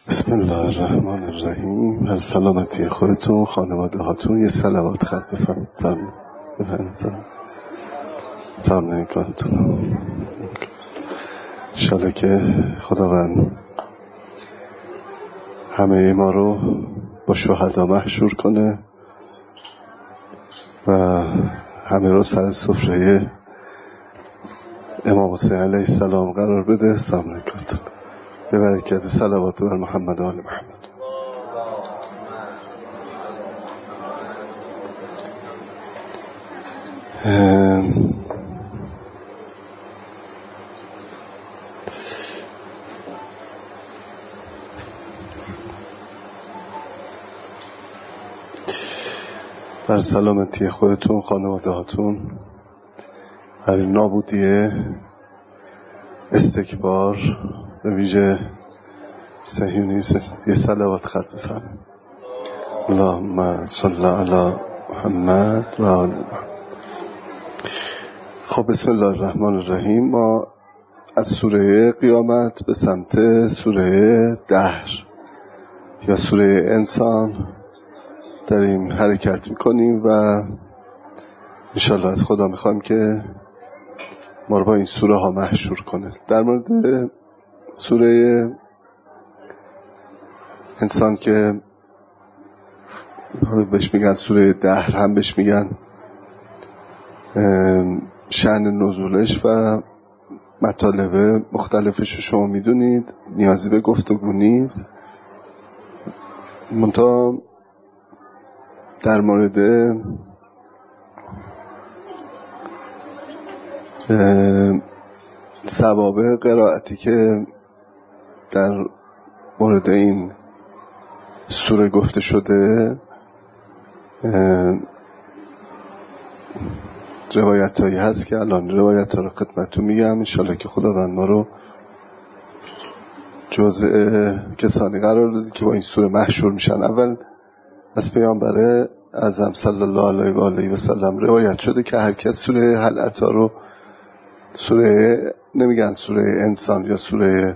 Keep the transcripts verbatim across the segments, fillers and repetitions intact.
بسم الله الرحمن الرحیم. هر سلامتی خودتون، خانواده هاتون یه صلوات خط بفرمید. سلام بفرمید. سلام نمیکنتون. انشالله که خداوند همه ما رو با شهدا محشور کنه و همه رو سر سفره امام حسین علیه السلام قرار بده. سلام نکنتون. به برکت صلوات بر محمد و آل محمد. بر سلامتی خودتون، خانواده هاتون، هر نابودی استکبار به ویژه صهیونیسم یه صلوات خط بفرمایید. اللهم صل علی محمد و آل محمد. خب بسم الله الرحمن الرحیم. ما از سوره قیامت به سمت سوره دهر یا سوره انسان داریم حرکت میکنیم و انشالله از خدا میخوایم که ما رو با این سوره ها محشور کنه. در مورد سوره انسان که بهش میگن سوره دهر، هم بهش میگن شأن نزولش و مطالب مختلفش رو شما میدونید، نیازی به گفتگو نیست. منتها در مورد ثواب قرائتی که در مورد این سوره گفته شده روایت هایی هست که الان روایت ها رو خدمتتون میگم. انشالله که خداوند ما رو جزء کسانی قرار داده که با این سوره محشور میشن. اول از پیامبر اعظم صلی الله علیه و آله و سلم روایت شده که هر کس سوره هل اتی رو، سوره نمیگن سوره انسان یا سوره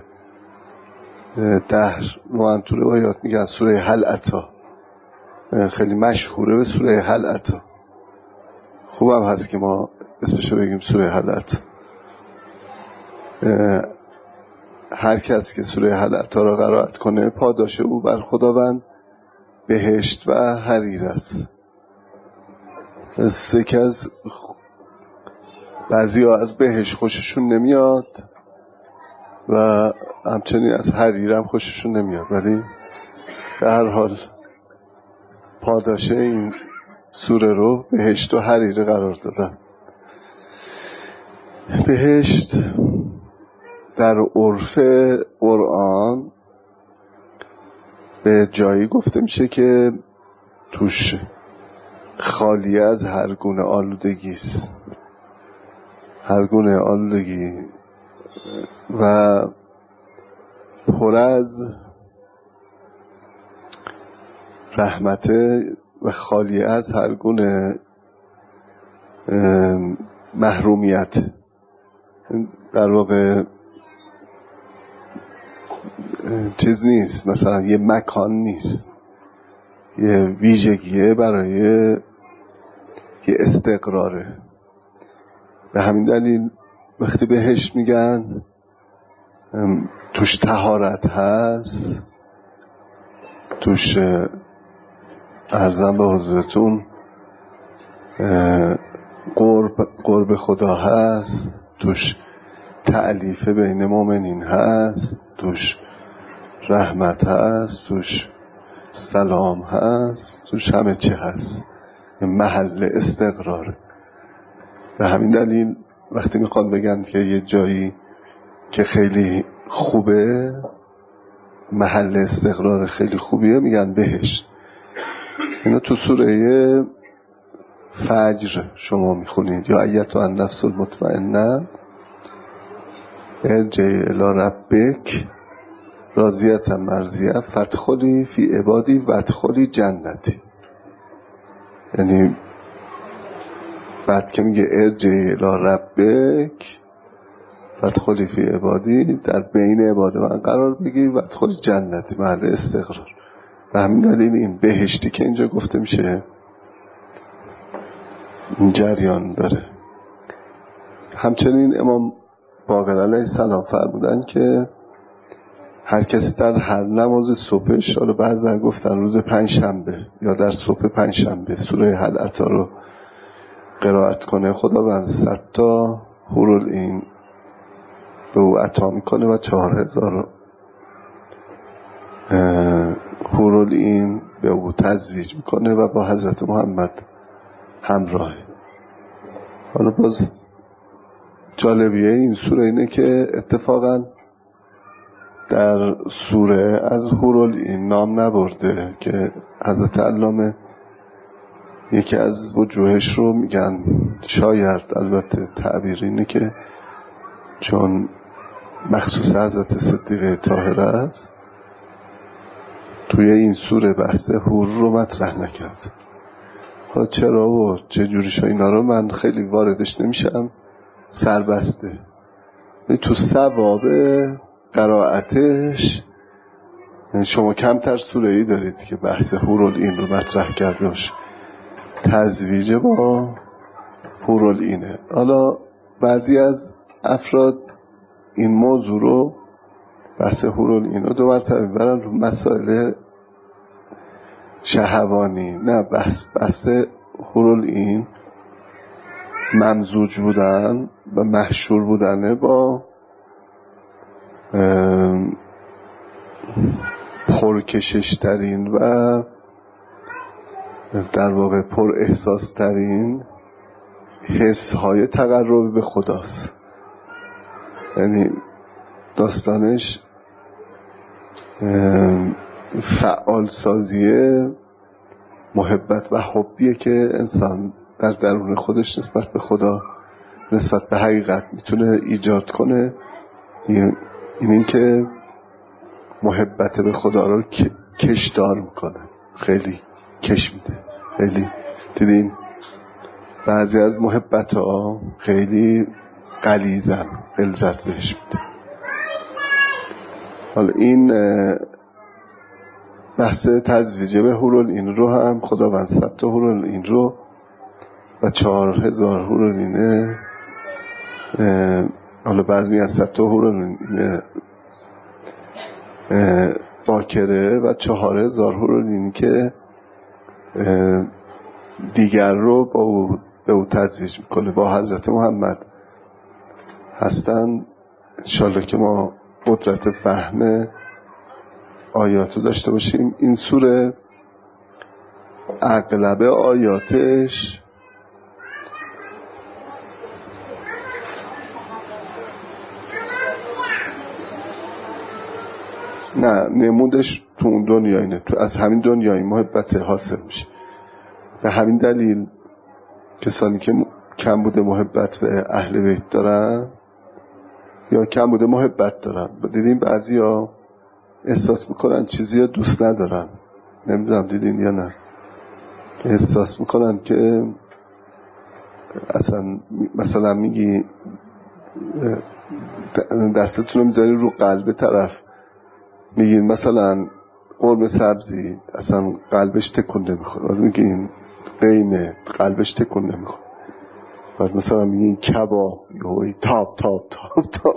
دهر، نوعا تو روایات میگن سوره هل اتی، خیلی مشهوره به سوره هل اتی. خوبم هست که ما اسمشو بگیم سوره هل اتی. هر کس که سوره هل اتی را قرائت کنه پاداش او بر خداوند بهشت و حریر است. سه از بعضی ها از بهشت خوششون نمیاد و همچنین از حریر هم خوششون نمیاد، ولی به هر حال پاداش این سوره رو بهشت و حریر قرار دادن. بهشت در عرف قرآن به جایی گفته میشه که توش خالی از هر گونه آلودگی است، هر گونه آلودگی و پر از رحمت و خالی از هر گونه محرومیت. در واقع چیز نیست، مثلا یه مکان نیست، یه ویژگیه برای یه استقراره. به همین دلیل وقتی بهش میگن توش طهارت هست، توش عرضم به حضورتون قرب, قرب خدا هست، توش تألیف بین مؤمنین هست، توش رحمت هست، توش سلام هست، توش همه چی هست، محل استقراره. به همین دلیل وقتی میخواد بگن که یه جایی که خیلی خوبه، محل استقرار خیلی خوبیه، میگن بهشت. اینو تو سوره فجر شما میخونید، یا ایتها النفس المطمئنه ارجعی الی ربک راضیة مرضیه فادخلی فی عبادی وادخلی جنتی. یعنی بعد که میگه ارجعی الی ربک، فادخلی فی عبادی، در بین عباد من قرار بگیری و ادخلی جنتی، محل استقرار. و همین دلیل این بهشتی که اینجا گفته میشه این جریان داره. همچنین امام باقر علیه السلام فرمودن که هر کسی در هر نماز صبحش، حالا بعضی گفتن روز پنجشنبه یا در صبح پنجشنبه، سوره هل اتی رو قرائت کنه، خداوند صد تا حورالعین به او عطا میکنه و چهار هزار حورالعین به او تزویج میکنه و با حضرت محمد همراه. حالا باز جالبیه این سوره اینه که اتفاقا در سوره از حورالعین نام نبرده، که حضرت علامه یکی از وجوهش رو میگن، شاید البته تعبیر اینه که چون مخصوص حضرت صدیقه طاهره است، توی این سوره بحث حور رو مطرح نکرد. حالا چرا و چه جوریش اینا رو من خیلی واردش نمیشم، سربسته. تو ثواب قرائتش شما کمتر سوره ای دارید که بحث حورالعین رو مطرح کرده باشه، تزویج با حورالعینه. حالا بعضی از افراد این موضوع رو، بحث حورالعین رو دو مرتبه برن رو مسائل شهوانی. نه، بحث بحث حورالعین ممزوج بودن و محشور بودنه با پرکششترین و در واقع پر احساس ترین حس های تقرب به خداست. یعنی داستانش فعال سازیه محبت و حبیه که انسان در درون خودش نسبت به خدا، نسبت به حقیقت میتونه ایجاد کنه. این این که محبت به خدا رو کشدار میکنه، خیلی کش میده. خیلی دیدین بعضی از محبت ها خیلی غلیظن، غلظت بهش میده. حالا این بحث تزویج به حورالعین رو هم خداوند صد تا حورالعین رو و چهار هزار حورالعین، حالا بعضی میگن صد تا حورالعین باکره و چهار هزار حورالعین که دیگر رو با او به او تزویج میکنه، با حضرت محمد هستن. انشالله که ما قدرت فهم آیاتو داشته باشیم. این سوره اغلب آیاتش نه نمودش تو اون دنیا اینه، تو از همین دنیای محبت حاصل میشه. به همین دلیل کسانی که کم بوده محبت به اهل بیت دارن یا کم بوده محبت دارن، دیدین بعضی ها احساس میکنن چیزی ها دوست ندارن، نمیدونم دیدین یا نه، احساس میکنن که اصلا مثلا میگی دستتون رو میذاری رو قلب طرف، میگین مثلا قرمه سبزی، اصلا قلبش تکون نمیخوره، بعد میگین قیمه، قلبش تکون نمیخوره. بعد مثلا میگین کباب، یهویی تاب تاب تاب تاب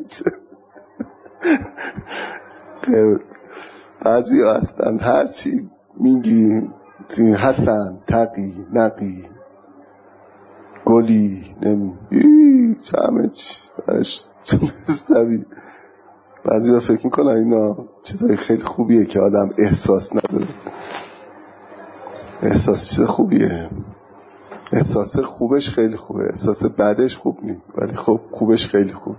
بعضی ها هستن هرچی میگی حسن تقی نقی گلی نمی همه چی برش تونستوی. بعضی ها فکر میکنن اینا چیزای خیلی خوبیه که آدم احساس نداره. احساس چیز خوبیه، احساس خوبش خیلی خوبه، احساس بعدش خوب نیم، ولی خب خوبش خیلی خوب.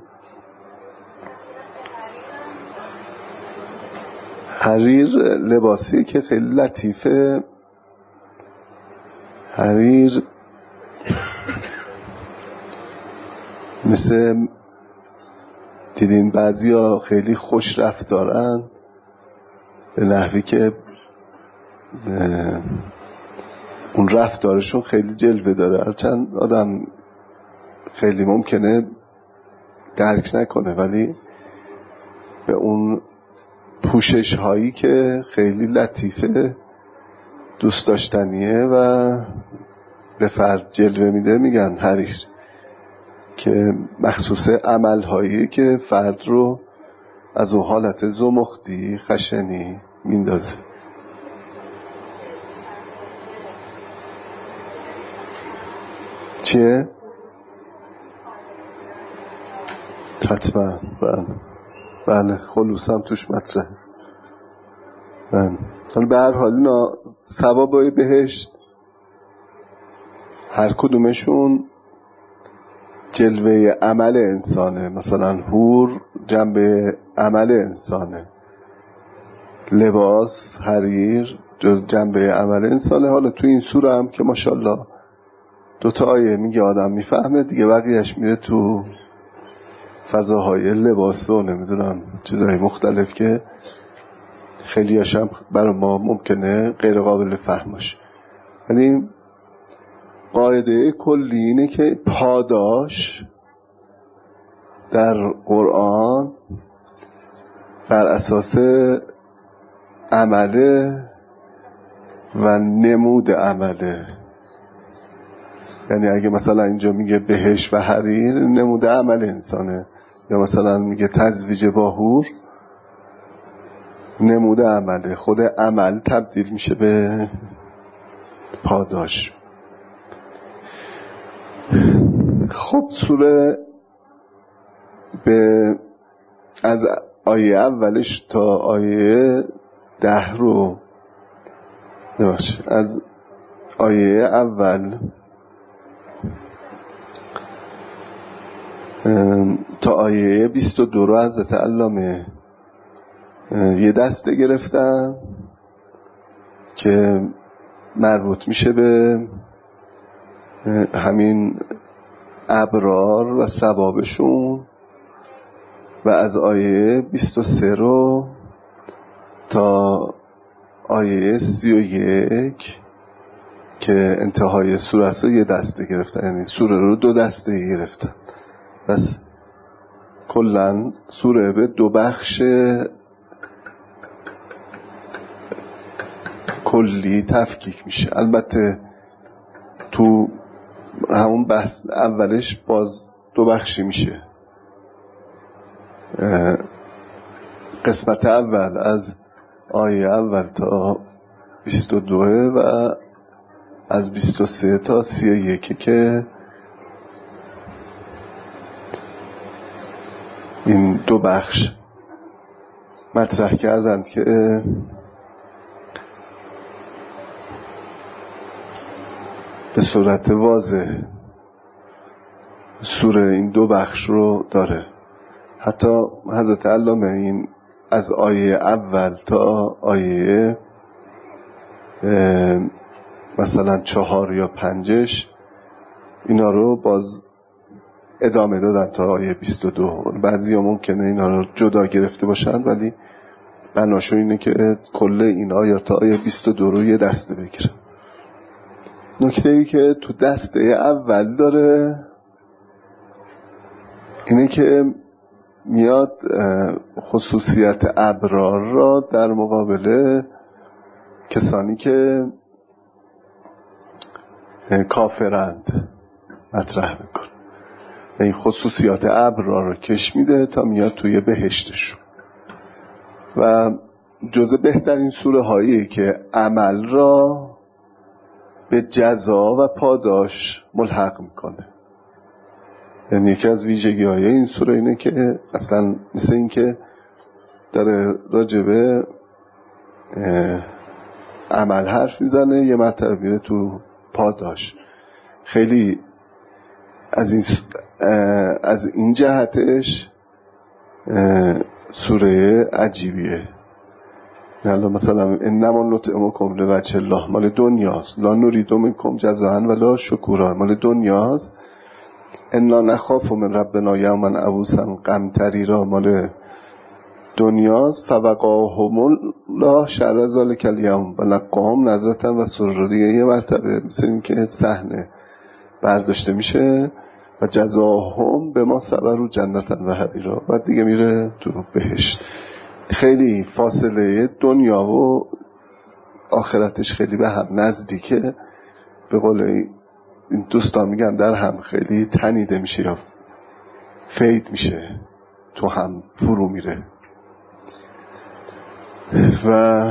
حریر لباسی که خیلی لطیفه. حریر مثل دیدین بعضی ها خیلی خوش رفتارن به نحوی که اون رفتارشون خیلی جلوه داره، هرچند آدم خیلی ممکنه درک نکنه، ولی به اون پوشش هایی که خیلی لطیفه، دوست داشتنیه و به فرد جلوه میده میگن حریر، که مخصوص عمل هایی که فرد رو از اون حالت زمختی خشنی میندازه. چیه؟ حتما بله بله خلوصم توش مطرح. بله به هر حال اینا ثوابای بهشت هر کدومشون جلوه عمل انسانه. مثلا حور جنبه عمل انسانه، لباس حریر جز جنبه عمل انسانه. حالا تو این سوره هم که ماشاءالله دو تا آیه میگه آدم میفهمه دیگه، بقیهش میره تو فضاهای لباس و نمیدونم چیزهای مختلف که خیلی هاشم برای ما ممکنه غیر قابل فهم باشه. یعنی قاعده کلی اینه که پاداش در قرآن بر اساس عمله و نمود عمله. یعنی اگه مثلا اینجا میگه بهش و حریر، نمود عمل انسانه، یا مثلا میگه تزویج با حور، نمود عمله. خود عمل تبدیل میشه به پاداش. خب سوره به از آیه اولش تا آیه ده رو نباشه. از آیه اول تا آیه بیست و دو رو حضرت علامه یه دسته گرفتن که مربوط میشه به همین ابرار و ثوابشون، و از آیه بیست و سه رو تا آیه سی و یک که انتهای سوره است رو یه دسته گرفتن. یعنی سوره رو دو دسته گرفتن. بس کلن سوره به دو بخش کلی تفکیک میشه. البته تو همون بحث اولش باز دو بخشی میشه. قسمت اول از آیه اول تا بیست و دو و از بیست و سه تا سی و یک که این دو بخش مطرح کردند که به صورت واضح سوره این دو بخش رو داره. حتی حضرت علامه این از آیه اول تا آیه مثلا چهار یا پنجش اینا رو باز ادامه دادن تا آیه بیست و دو. بعضی ها ممکنه اینا رو جدا گرفته باشن، ولی بناشو اینه که کل این آیات تا آیه بیست و دو رو یه دسته بگیرن. نکته ای که تو دسته اول داره اینه که میاد خصوصیت ابرار را در مقابل کسانی که کافرند مطرح میکنه. این خصوصیات ابرار رو کش میده تا میاد توی بهشتشون. و جزء بهترین سوره هایی که عمل را به جزا و پاداش ملحق میکنه. یعنی یکی از ویژگی های این سوره اینه که اصلا مثل این که داره راجبه عمل حرف میزنه، یه مرتبه میره تو پاداش. خیلی از این از این جهتش سوره عجیبیه. حالا مثلا انما نطعمکم لوجه الله مال دنیاست، لا نرید منکم جزاء ولا شکورا مال دنیاست. انا نخاف من ربنا یوما عبوسا قمطریرا مال دنیاست. فوقاهم الله شر ذلک الیوم و لقاهم نظرة و سرور. دیگه یه مرتبه مثل این که صحنه برداشته میشه و جزاهم به ما صبروا جنتا و حریرا. بعد دیگه میره تو بهشت. خیلی فاصله دنیا و آخرتش خیلی به هم نزدیکه. به قول این دوستان میگن در هم خیلی تنیده میشه یا فید میشه، تو هم فرو میره. و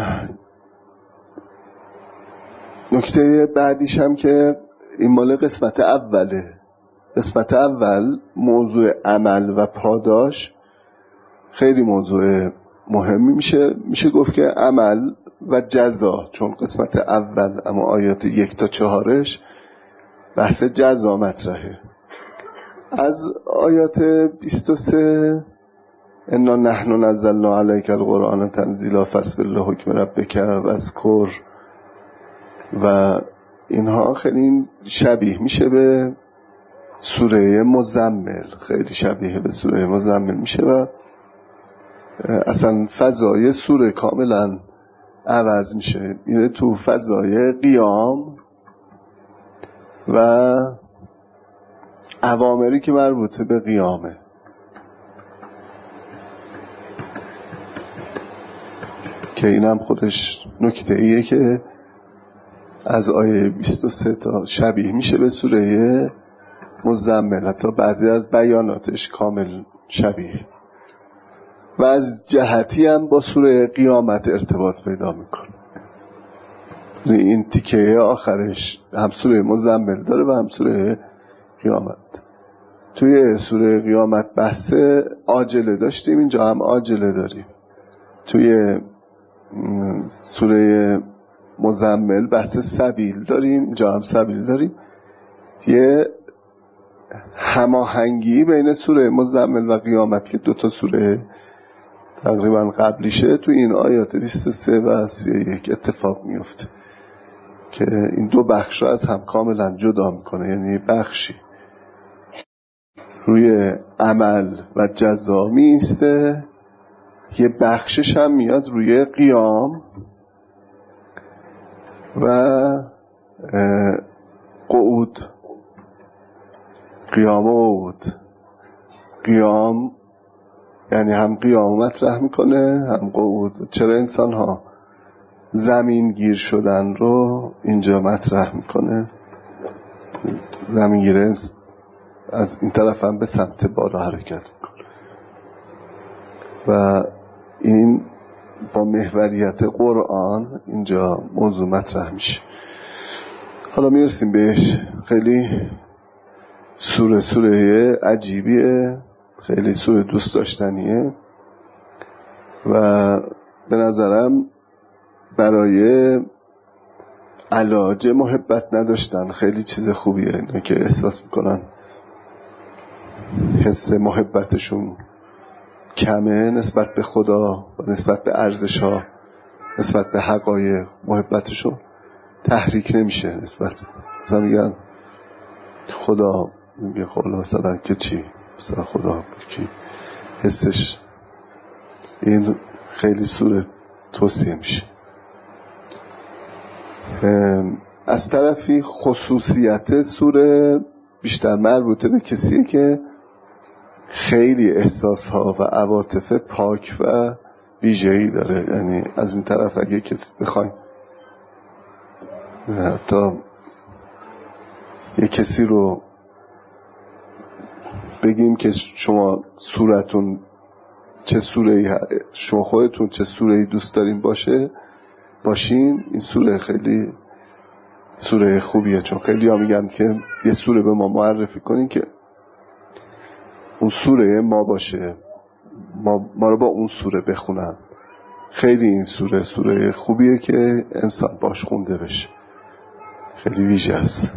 نکته بعدیش هم که این مال قسمت اوله. قسمت اول موضوع عمل و پاداش خیلی موضوع مهمی میشه. میشه گفت که عمل و جزا، چون قسمت اول اما آیات یک تا چهارش بحث جزا مطرحه. از آیات بیست و سه انا نحن نزلنا علیک القرآن تنزیلا فاصبر لحکم ربک واذکر و اینها خیلی شبیه میشه به سوره مزمل، خیلی شبیه به سوره مزمل میشه و اصلا فضای سوره کاملا عوض میشه، میره تو فضای قیام و اوامری که مربوطه به قیامه. که اینم خودش نکته ایه که از آیه بیست و سه تا شبیه میشه به سوره مزمل، حتی بعضی از بیاناتش کامل شبیه و از جهتی هم با سوره قیامت ارتباط پیدا میکنه. این تیکه آخرش هم سوره مزمل داره و هم سوره قیامت. توی سوره قیامت بحث عاجله داشتیم، اینجا هم عاجله داریم. توی سوره مزمل بحث سبیل داریم، اینجا هم سبیل داریم. یه هماهنگی بین سوره مزمل و قیامت که دوتا سوره تقریبا قبلیشه تو این آیات بیست و سه و سی و یک اتفاق میفته که این دو بخش رو از هم کاملا جدا میکنه. یعنی بخشی روی عمل و جزا میسته، یه بخشش هم میاد روی قیام و قعود. قیام و قعود. قیام یعنی هم قیام مطرح میکنه هم قعود. چرا انسان ها زمین گیر شدن رو اینجا مطرح میکنه. زمین گیره از این طرف هم به سمت بالا حرکت میکنه و این با محوریت قرآن اینجا موضوع مطرح میشه. حالا میرسیم بهش. خیلی سوره سوره عجیبیه، خیلی سوره دوست داشتنیه و به نظرم برای علاج محبت نداشتن خیلی چیز خوبیه. اینا که احساس میکنن حس محبتشون کمه نسبت به خدا و نسبت به ارزش ها، نسبت به حقایق، محبتشون تحریک نمیشه. نسبت مثلا میگن خدا، میگه خب مثلا که چی، مثلا خدا کی حسش این خیلی سوره توصیه میشه. از طرفی خصوصیت سوره بیشتر مربوطه به کسیه که خیلی احساسها و عواطف پاک و ویژه‌ای داره. یعنی از این طرف اگه کسی بخوایم حتی یه کسی رو بگیم که شما سورتون چه سوره‌ای، شما خودتون چه سوره‌ای دوست دارین باشه باشین، این سوره خیلی سوره خوبیه. چون خیلی ها میگن که یه سوره به ما معرفی کنین که اون سوره ما باشه، ما, ما رو با اون سوره بخونن. خیلی این سوره سوره خوبیه که انسان باش خونده بشه، خیلی ویژه است.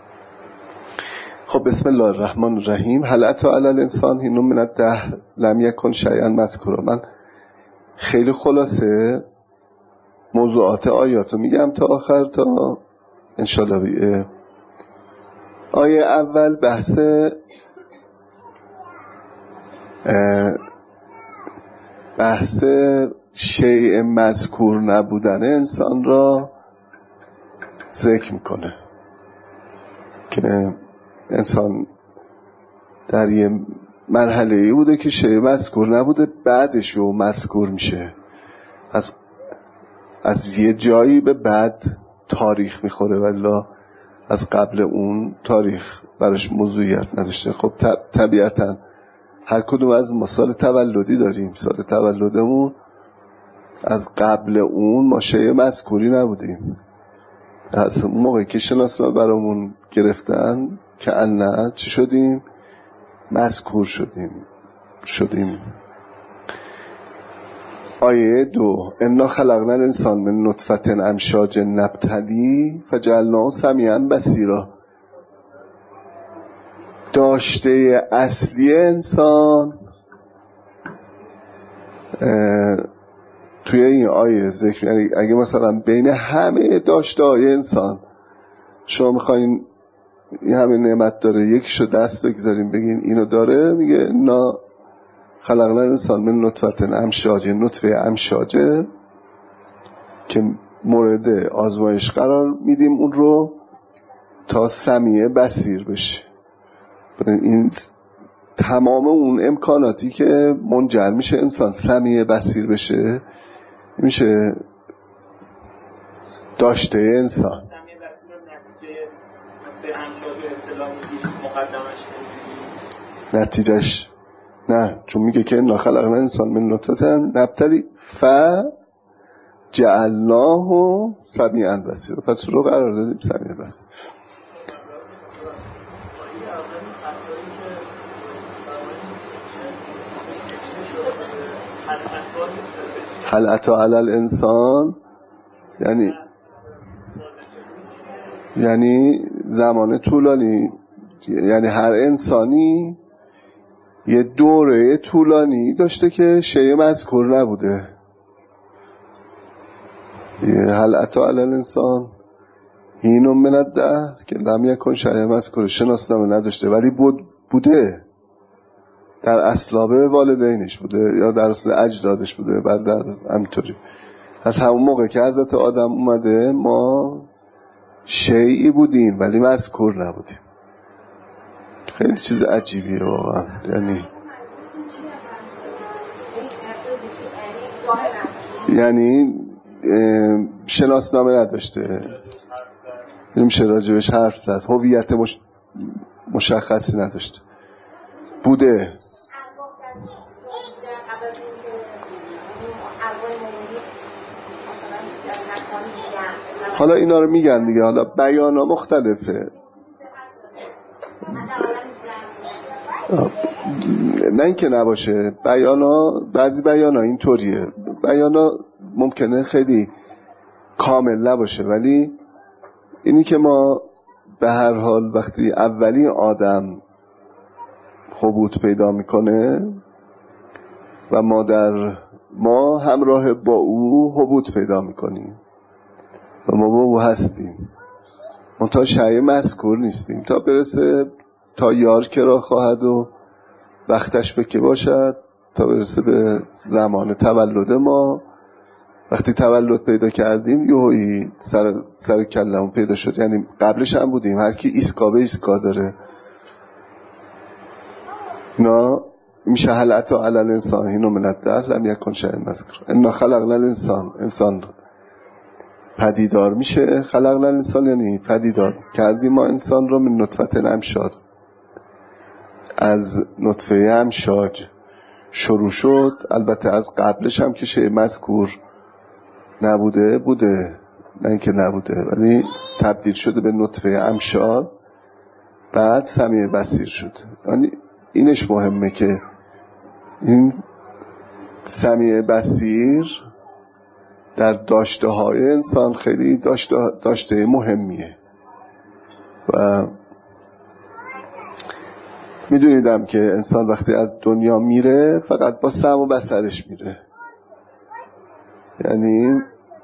خب بسم الله الرحمن الرحیم. هل اتی علی الانسان حین من الدهر لم یکن شیئا مذکورا. من خیلی خلاصه موضوعات آیاتو میگم تا آخر تا انشالله بیه. آیه اول بحث بحث شیء مذکور نبودن انسان را ذکر میکنه که انسان در یه مرحله ای بوده که شیء مذکور نبوده، بعدش و مذکور میشه. از از یه جایی به بعد تاریخ میخوره، ولی از قبل اون تاریخ براش موضوعیت نداشته. خب طبیعتا هر کدوم از ما سال تولدی داریم، سال تولدمون از قبل اون ما شیء مذکوری نبودیم. از اون موقعی که شناسنامه برامون گرفتن که نه چی شدیم؟ مذکور شدیم شدیم آیه دو: انا خلقنا الانسان من نطفة امشاج نبتلی فجعلناه سمیعا بصیرا. داشته اصلی انسان توی این آیه ذکر، یعنی اگه مثلا بین همه داشته های انسان شما میخواین این همه نعمت داره یکیشو دست بگذاریم بگین اینو داره، میگه نا خلقنا الانسان من نطفة امشاج، نطفه امشاجه که مورد آزمایش قرار میدیم اون رو تا سمیع بصیر بشه. این تمام اون امکاناتی که منجر میشه انسان سمیع بصیر بشه میشه داشته انسان. نتیجهش نه، چون میگه که انا خلقنا الانسان من نطفة نبتلی فجعلناه سمیعا بصیرا، پس رو قرار دادیم سمیع بصیر. هل اتی علی الانسان یعنی یعنی زمان طولانی، یعنی هر انسانی یه دوره طولانی داشته که شیء مذکور نبوده. هل اتی علی الانسان حین من الدهر که لم یکن شیئا مذکورا، شناسنامه نداشته ولی بود بوده، در اسلاب والدینش بوده یا در اصل اجدادش بوده، بعد در همینطوری از همون موقع که حضرت آدم اومده ما شیئی بودیم ولی مذکور نبودیم. خیلی چیز عجیبیه واقعا. یعنی یعنی شناسنامه نداشته، نمیشه راجبش حرف زد، هویت مش... مشخصی نداشته، بوده. حالا اینا رو میگن دیگه، حالا بیانا مختلفه. نه اینکه نباشه، بیانا بعضی بیانا اینطوریه، بیانا ممکنه خیلی کامل نباشه، ولی اینی که ما به هر حال وقتی اولی آدم حبوط پیدا میکنه و ما در ما همراه با او حبوط پیدا میکنیم و ما با او هستیم، منتها شیء مذکور نیستیم تا برسه تا یار که را خواهد و وقتش به که باشد، تا برسه به زمان تولد ما. وقتی تولد پیدا کردیم یهویی سر سر کلمون پیدا شد، یعنی قبلش هم بودیم، هر کی ایسکا به ایسکا داره. نه میشه هل اتی علی الانسان حین من الدهر لم یکن شیئا مذکورا. انا خلقنا الانسان، انسان پدیدار میشه. خلقنا الانسان یعنی پدیدار کردیم ما انسان رو من نطفه امشاج، از نطفه امشاج شروع شد. البته از قبلش هم که شیء مذکور نبوده بوده، نه اینکه نبوده، ولی تبدیل شده به نطفه امشاج، بعد سمیع بصیر شد. یعنی اینش مهمه که این سمیع بصیر در داشته های انسان خیلی داشته, داشته مهمیه. و میدونیدم که انسان وقتی از دنیا میره فقط با سمع و بصرش میره، یعنی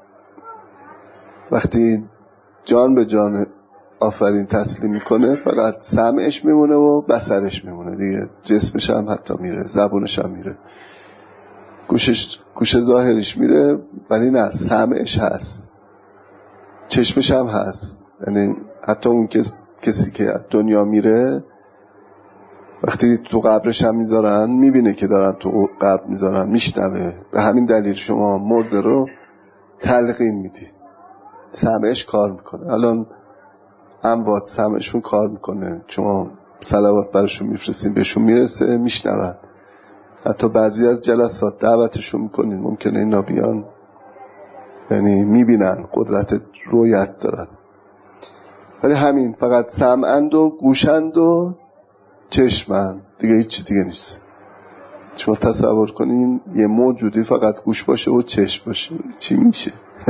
وقتی جان به جان آفرین تسلیم میکنه فقط سمعش میمونه و بصرش میمونه دیگه، جسمش هم حتی میره، زبونش هم میره، گوشش گوش ظاهرش میره ولی نه سمعش هست، چشمش هم هست. یعنی حتی اون کس، کسی که از دنیا میره وقتی تو قبرش هم میذارن میبینه که دارن تو قبر میذارن، میشنوه. به همین دلیل شما مرده رو تلقین میدید، سمعش کار میکنه. الان اموات سمعشون کار میکنه، شما صلوات براشون میفرستین بهشون میرسه، میشنون. حتی بعضی از جلسات دعوتشون میکنین، ممکنه اینا بیان، یعنی میبینن، قدرت رویت دارن. ولی همین فقط سمعند و گوشند و چشمند، دیگه هیچی دیگه نیست. شما تصور کنین یه موجودی فقط گوش باشه و چشم باشه، چی میشه؟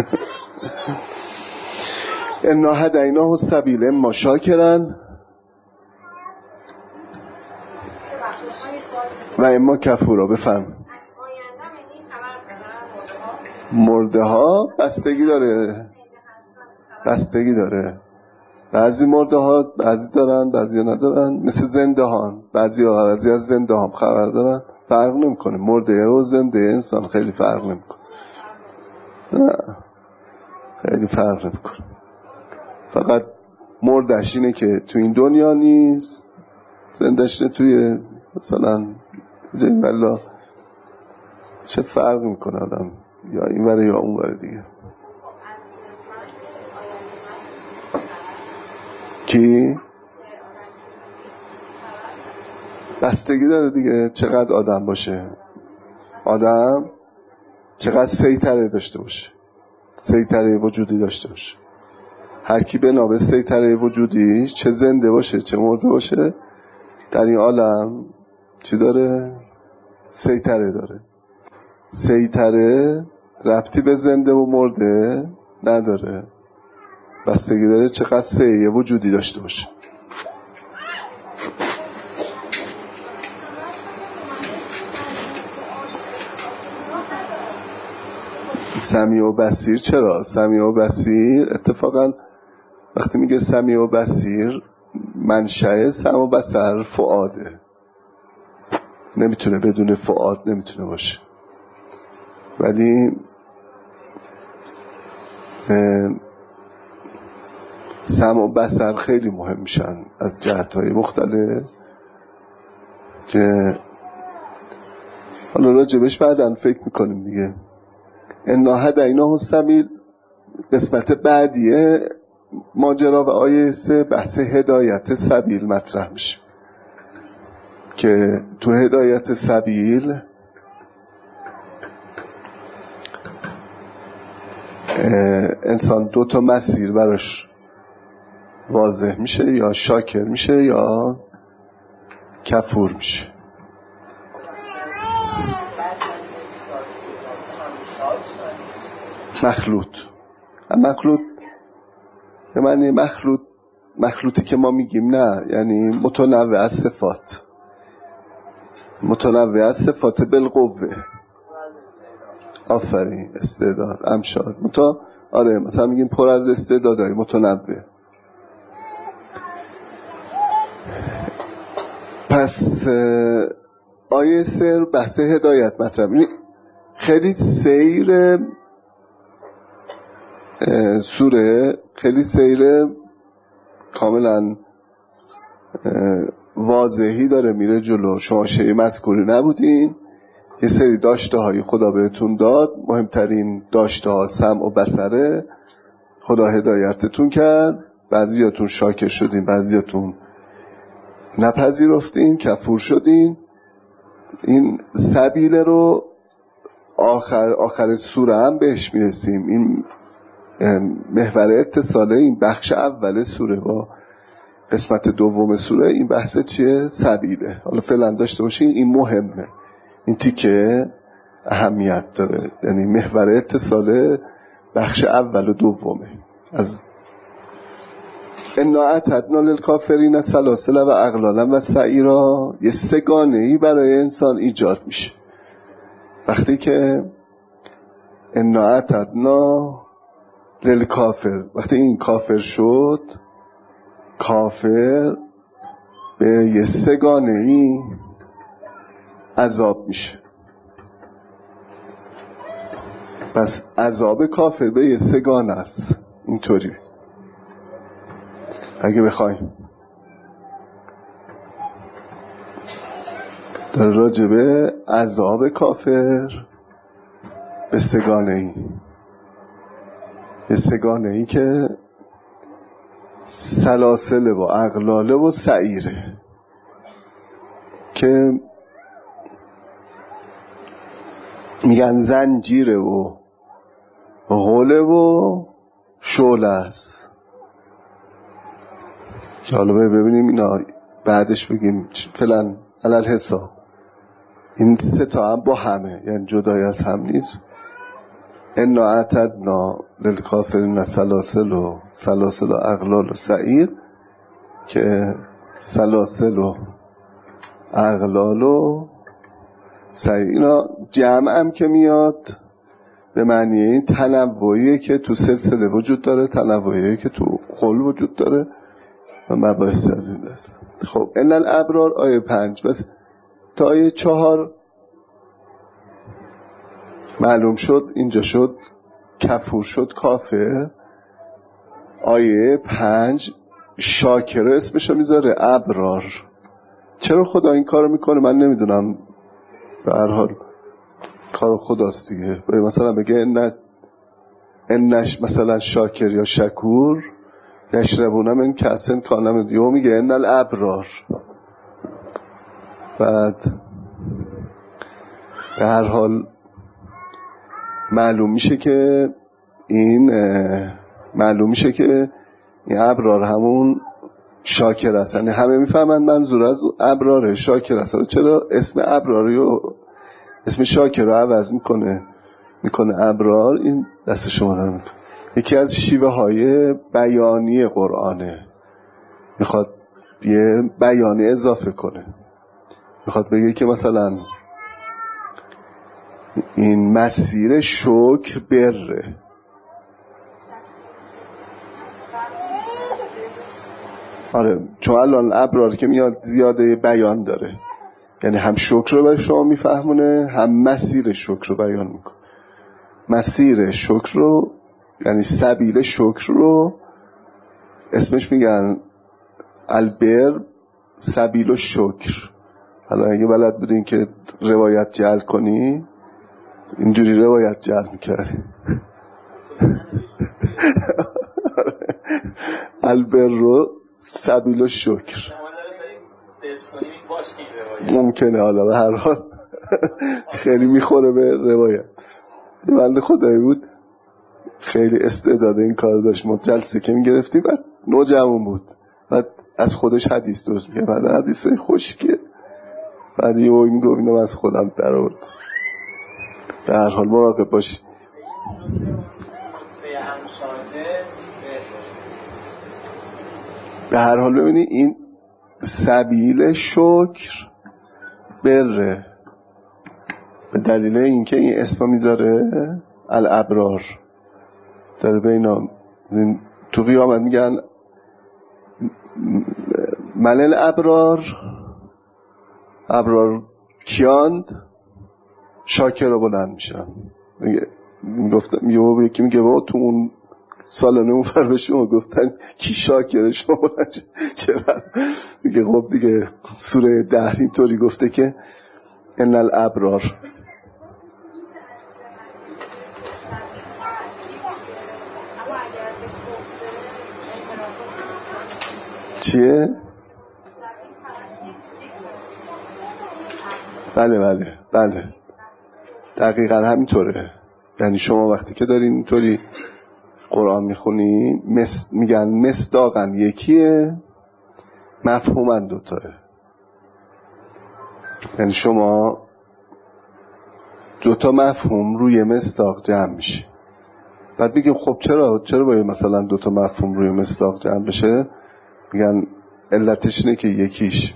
انا هدیناه السبیل اما شاکرن و اما کفورا. بفهم. مرده ها بستگی داره، بستگی داره. بعضی مرده ها بعضی دارن، بعضی ها ندارن. مثل زنده هان، بعضی ها بعضی از زنده ها خبر دارن. فرق نمیکنه، مرده و زنده انسان خیلی فرق نمیکنه، خیلی فرق نمیکنه. فقط مردش اینه که تو این دنیا نیست، زندش اینه توی مثلا جای بلا. چه فرق میکنه آدم یا این وره یا اون وره دیگه. کی؟ بستگی داره دیگه چقدر آدم باشه. آدم چقدر سیطره داشته باشه، سیطره وجودی داشته باشه. هر کی بنا به سیطره وجودیش، چه زنده باشه چه مرده باشه، در این عالم چی داره؟ سیطره داره. سیطره ربطی به زنده و مرده نداره، بستگی داره چقدر سیه وجودی داشته باشه. سمیع و بصیر. چرا سمیع و بصیر؟ اتفاقا وقتی میگه سمیع و بصیر، منشأ سمع و بصر فؤاده، نمیتونه بدون فؤاد نمیتونه باشه. ولی سمع و بصر خیلی مهم میشن از جهت‌های مختلف که حالا راجبش بعداً فکر میکنیم دیگه. انا هدیناه السبیل قسمت بعدیه ماجرا و آیه سه بحث هدایت سبیل مطرح میشه که تو هدایت سبیل انسان دو تا مسیر براش واضح میشه، یا شاکر میشه یا کفور میشه. مخلوط مخلوط به معنی مخلوط مخلوطی که ما میگیم نه، یعنی متنوع از صفات، متنوع از صفات بالقوه. آفرین، استعداد، امشاد متا. آره مثلا میگیم پر از استعدادهای متنوع. پس آیه سر بحث هدایت مطرح. خیلی سیر سوره، خیلی سیر کاملا واضحی داره میره جلو. شما شیء مذکوری نبودین، یه سری داشته های خدا بهتون داد، مهمترین داشته ها سمع و بصره. خدا هدایتتون کرد، بعضیاتون شاکر شدین، بعضیاتون نپذیرفتین، کفور شدین. این سبیل رو آخر آخر سوره هم بهش میرسیم. این محور اتصاله، این بخش اول سوره با قسمت دوم سوره، این بحث چیه؟ سبیله. حالا فعلا داشته باشین این مهمه، این تیکه اهمیت داره، یعنی محور اتصاله بخش اول و دومه. از انا اعتدنا للکافرین سلاسل و اغلالا و سعیرا، یه سگانه‌ای برای انسان ایجاد میشه وقتی که انا اعتدنا للکافر، وقتی این کافر شد، کافر به یه سگانه‌ای عذاب میشه. پس عذاب کافر به یه سگانه است. اینطوری اگه بخوایم در راجبه عذاب کافر به سگانه ای به سگانه ای که سلاسل و اغلاله و سعیره، که میگن زنجیره و غله و شعله است. که حالا ببینیم اینا بعدش بگیم فلان علل حساب. این سه تا هم با همه، یعنی جدای از هم نیست. انا اعتدنا للکافرین سلاسل و سلاسل و اغلال و سعیر، که سلاسل و اغلال و سعیر اینا جمع هم که میاد به معنی این تنوعیه که تو سلسله وجود داره، تنوعیه که تو قل وجود داره و مباحث از این دست. خب ان الابرار آیه پنج بس تا آیه چهار معلوم شد، اینجا شد کفور شد کافر. آیه پنج شاکر اسمشو میذاره ابرار. چرا خدا این کارو میکنه من نمیدونم، به هر حال کار خداست دیگه. مثلا بگه ان انش مثلا شاکر یا شکور یشربونه من کاسن کانم دیو، میگه ان الابرار. بعد به هر حال معلوم میشه که این معلوم میشه که این ابرار همون شاکر است. یعنی همه میفهمن منظور از ابراره شاکر است. چرا اسم ابراری و اسم شاکر رو عوض میکنه میکنه ابرار؟ این دست شما نمید. یکی از شیوه های بیانی قرآنه، میخواد یه بیانی اضافه کنه، میخواد بگه که مثلا این مسیر شکر بره. آره چون الان ابرار که میاد زیاده بیان داره، یعنی هم شکر رو به شما میفهمونه هم مسیر شکر رو بیان میکنه. مسیر شکر رو یعنی سبیل شکر رو اسمش میگن البر سبیل و شکر. حالا اگه بلد بودین که روایت جعل کنی اینجوری روایت جعل میکردی. البر رو سبیل و شکر ممکنه. حالا به هر حال خیلی میخوره به روایت. بنده خدایی بود خیلی استعداد این کار داشت. ما جلسه که میگرفتیم بعد نوجوان بود، بعد از خودش حدیث درست میگه، بعد حدیث خوشگه، بعد یه این گفت اینو از خودم در آورد. به هر حال مراقب باشی. به هر حال ببینی این سبیل شکر بره به دلیل اینکه این اسم میذاره الابرار داره به اینا. تو قیامت میگن من الابرار، ابرار کیاند؟ شاکر رو بلند میشن. میگفتم یه یکی میگه با تو اون سالانه اون فر به شما گفتن کی شاکره شما بلند شد. چرا؟ میگه خب دیگه سوره ده اینطوری گفته که ان الابرار. چیه؟ بله بله بله دقیقا همینطوره. یعنی شما وقتی که دارین اینطوری قرآن میخونی مس... میگن مصداقاً یکیه، مفهوماً دوتاه. یعنی شما دوتا مفهوم روی مصداق جمع میشه. بعد میگن خب چرا چرا باید مثلا دوتا مفهوم روی مصداق جمع بشه؟ میگن علتش اینه که یکیش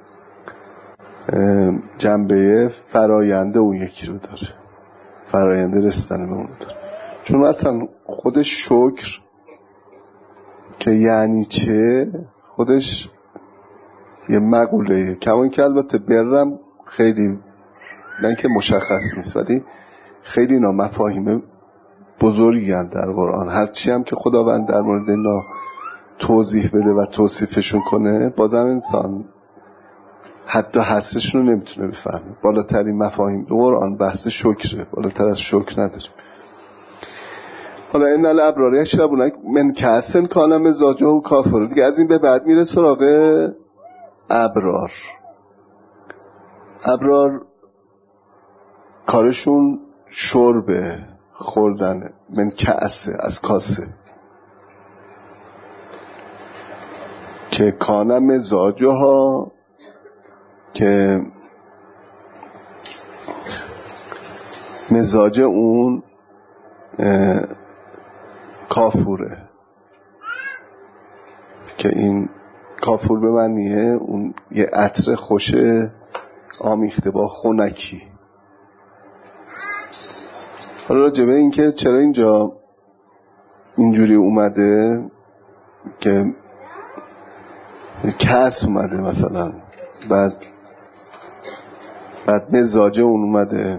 جنبه فراینده اون یکی رو داره، فراینده رسیدن به اون داره. چون مثلا خودش شکر که یعنی چه خودش یه مقوله، کمان که البته برم خیلی نه که مشخص نیست ولی خیلی اینا مفاهیم بزرگی هستند در قرآن. هرچی هم که خداوند در مورد اینا توضیح بده و توصیفشون کنه بازم انسان حد و حدسشون رو نمیتونه بفهمه. بالاترین مفاهیم قرآن بحث شکره، بالاتر از شکر نداریم. حالا ان الابرار یشربون من کأس کان مزاجه کافور. دیگه از این به بعد میره سراغ ابرار. ابرار کارشون شربه، خوردنه. من کأسه، از کاسه، که کان مزاجه ها، که مزاج اون کافوره، که این کافور به معنیه اون یه عطر خوش آمیخته با خنکی. حالا راجبه این که چرا اینجا اینجوری اومده که کأس اومده مثلا، بعد بعد مزاج اون اومده،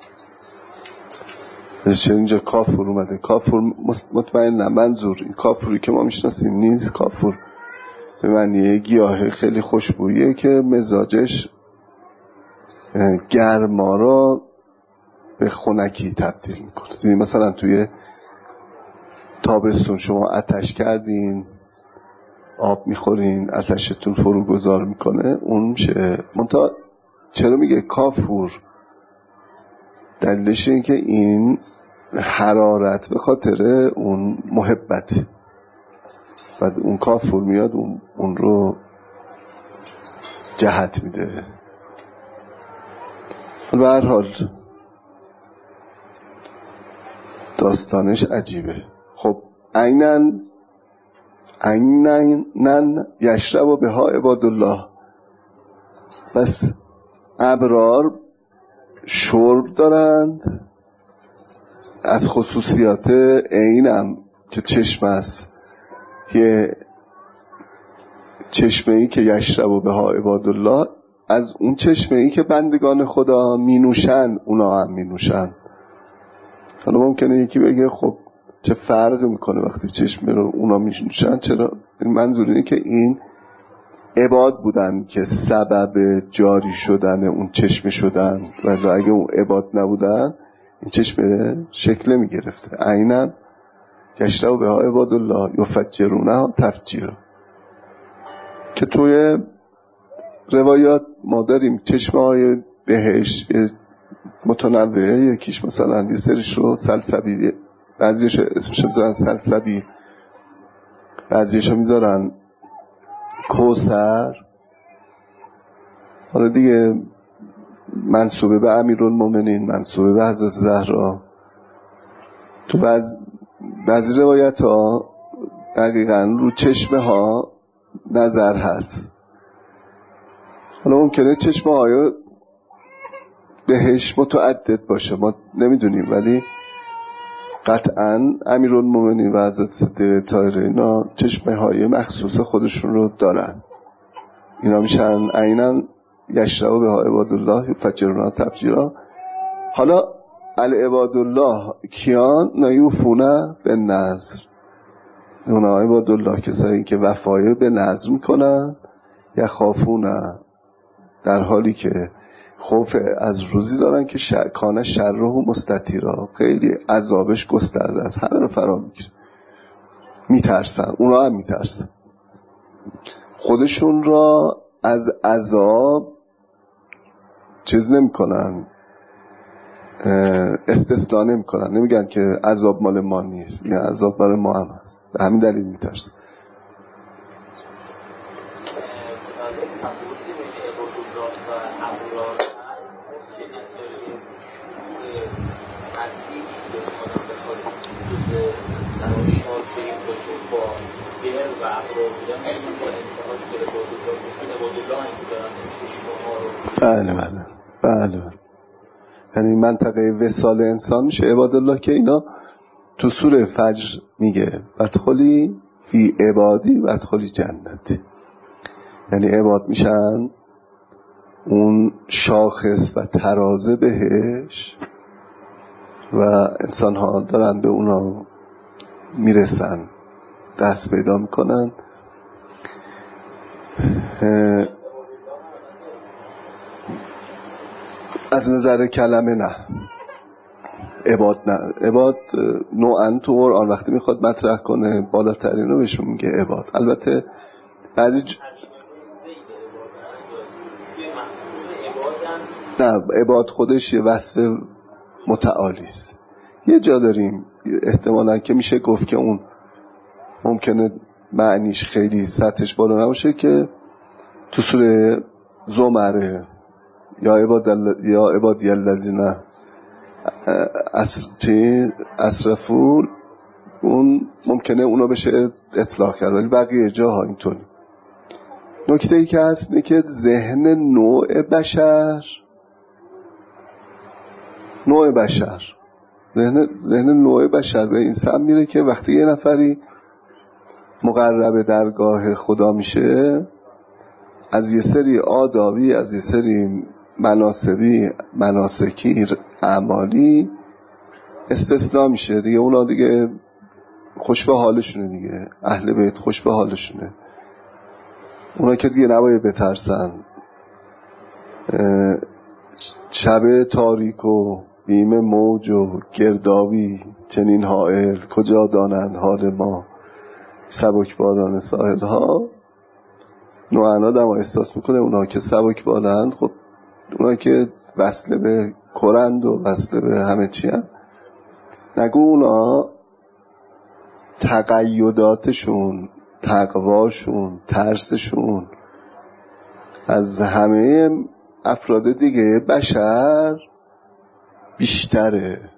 چرا اینجا کافور اومده؟ کافور مطمئنم منظور این کافوری که ما میشناسیم نیست. کافور به معنی گیاه خیلی خوشبویه که مزاجش گرما را به خنکی تبدیل میکنه. دیدین مثلا توی تابستون شما آتش کردین، آب میخورین، آتشتون فرو گذار میکنه، اون چه منتها چرا میگه کافور؟ دلیلش این که این حرارت به خاطر اون محبت، بعد اون کافور میاد اون, اون رو جهت میده. به هر حال داستانش عجیبه. خب عینن عینن یشرب بها عباد الله. بس ابرار شرب دارند از خصوصیات عینم که چشم است، یه چشمه ای که یشرب بها عباد الله، از اون چشمه ای که بندگان خدا می نوشن اونا هم می نوشن. حالا ممکنه یکی بگه خب چه فرق میکنه وقتی چشمه رو اونا می نوشن؟ چرا؟ منظور اینه که این عباد بودن که سبب جاری شدن اون چشمه شدن، ولی اگه اون عباد نبودن این چشمه شکل می گرفته. عینن یشرب بها عباد الله یفجرونها تفجیرا، که توی روایات ما داریم چشمه های بهشت متنوعه. یکیش مثلا یه سریش رو سلسبی، بعضیش اسمش میذارن سلسبی، بعضیش میذارن کوثر. حالا دیگه منسوبه به امیرالمومنین، منسوبه به حضرت زهرا. تو بعض بعضی روایت ها دقیقاً رو چشمه ها نظر هست. حالا ممکنه چشمه های بهش متعدد باشه، ما نمیدونیم، ولی قطعاً امیرالمومنین و حضرت صدیقه طاهره اینا چشمه های مخصوص خودشون رو دارن. اینا میشن عیناً یشرب بها عباد الله یفجرونها تفجیرا. حالا العباد الله کیان؟ نیوفونه به نذر. اونا عباد الله کسایی که وفای به نذر میکنن، یخافونه، در حالی که خوف از روزی دارن که شر... کانه شره و مستطیرا، خیلی عذابش گسترده است، همه رو فرا میگیره. میترسن، اونا هم میترسن، خودشون را از عذاب چیز نمی کنن، استثناء نمی کنن، نمیگن که عذاب مال ما نیست، میگن عذاب برای ما هم هست، به همین دلیل میترسن. بله بله بله بله. یعنی منطقه وصال انسان میشه عباد الله، که اینا تو سوره فجر میگه ودخلی فی عبادی ودخلی جنتی. یعنی عباد میشن اون شاخص و ترازه بهش و انسان ها دارن به اونا میرسن، دست پیدا میکنن. از نظر کلمه نه، عباد نه. عباد نوعاً تو قرآن وقتی میخواد مطرح کنه بالاترین رو بهشون میگه عباد. البته بعضی ج... نه، عباد خودش یه وصف متعالی است. یه جا داریم احتمالاً که میشه گفت که اون ممکنه معنیش خیلی سطحش بالا نباشه، که تو سوره زمره یا عباد ال... یا عبادی الذین اسرفوا، اون ممکنه اونو بشه اطلاق کرد، ولی بقیه جاها اینطوری. نکته ای که هست اینه که ذهن نوع بشر نوع بشر ذهن, ذهن نوع بشر به این سمت میره که وقتی یه نفری مقرب درگاه خدا میشه، از یه سری آدابی، از یه سری مناسبی، مناسکی، اعمالی استثناء میشه دیگه. اونا دیگه خوش به حالشونه دیگه، اهل بیت خوش به حالشونه. اونا که دیگه نباید بترسن. شب تاریک و بیم موج و گردابی چنین حائل، کجا دانند حال ما سبک باران ساحل ها. نوعا آدم احساس میکنه اونا که سبک بارند، خب اونا که وصله به کرند و وصله به همه چی هم. نگو اونا تقیداتشون، تقواشون، ترسشون از همه افراد دیگه بشر بیشتره.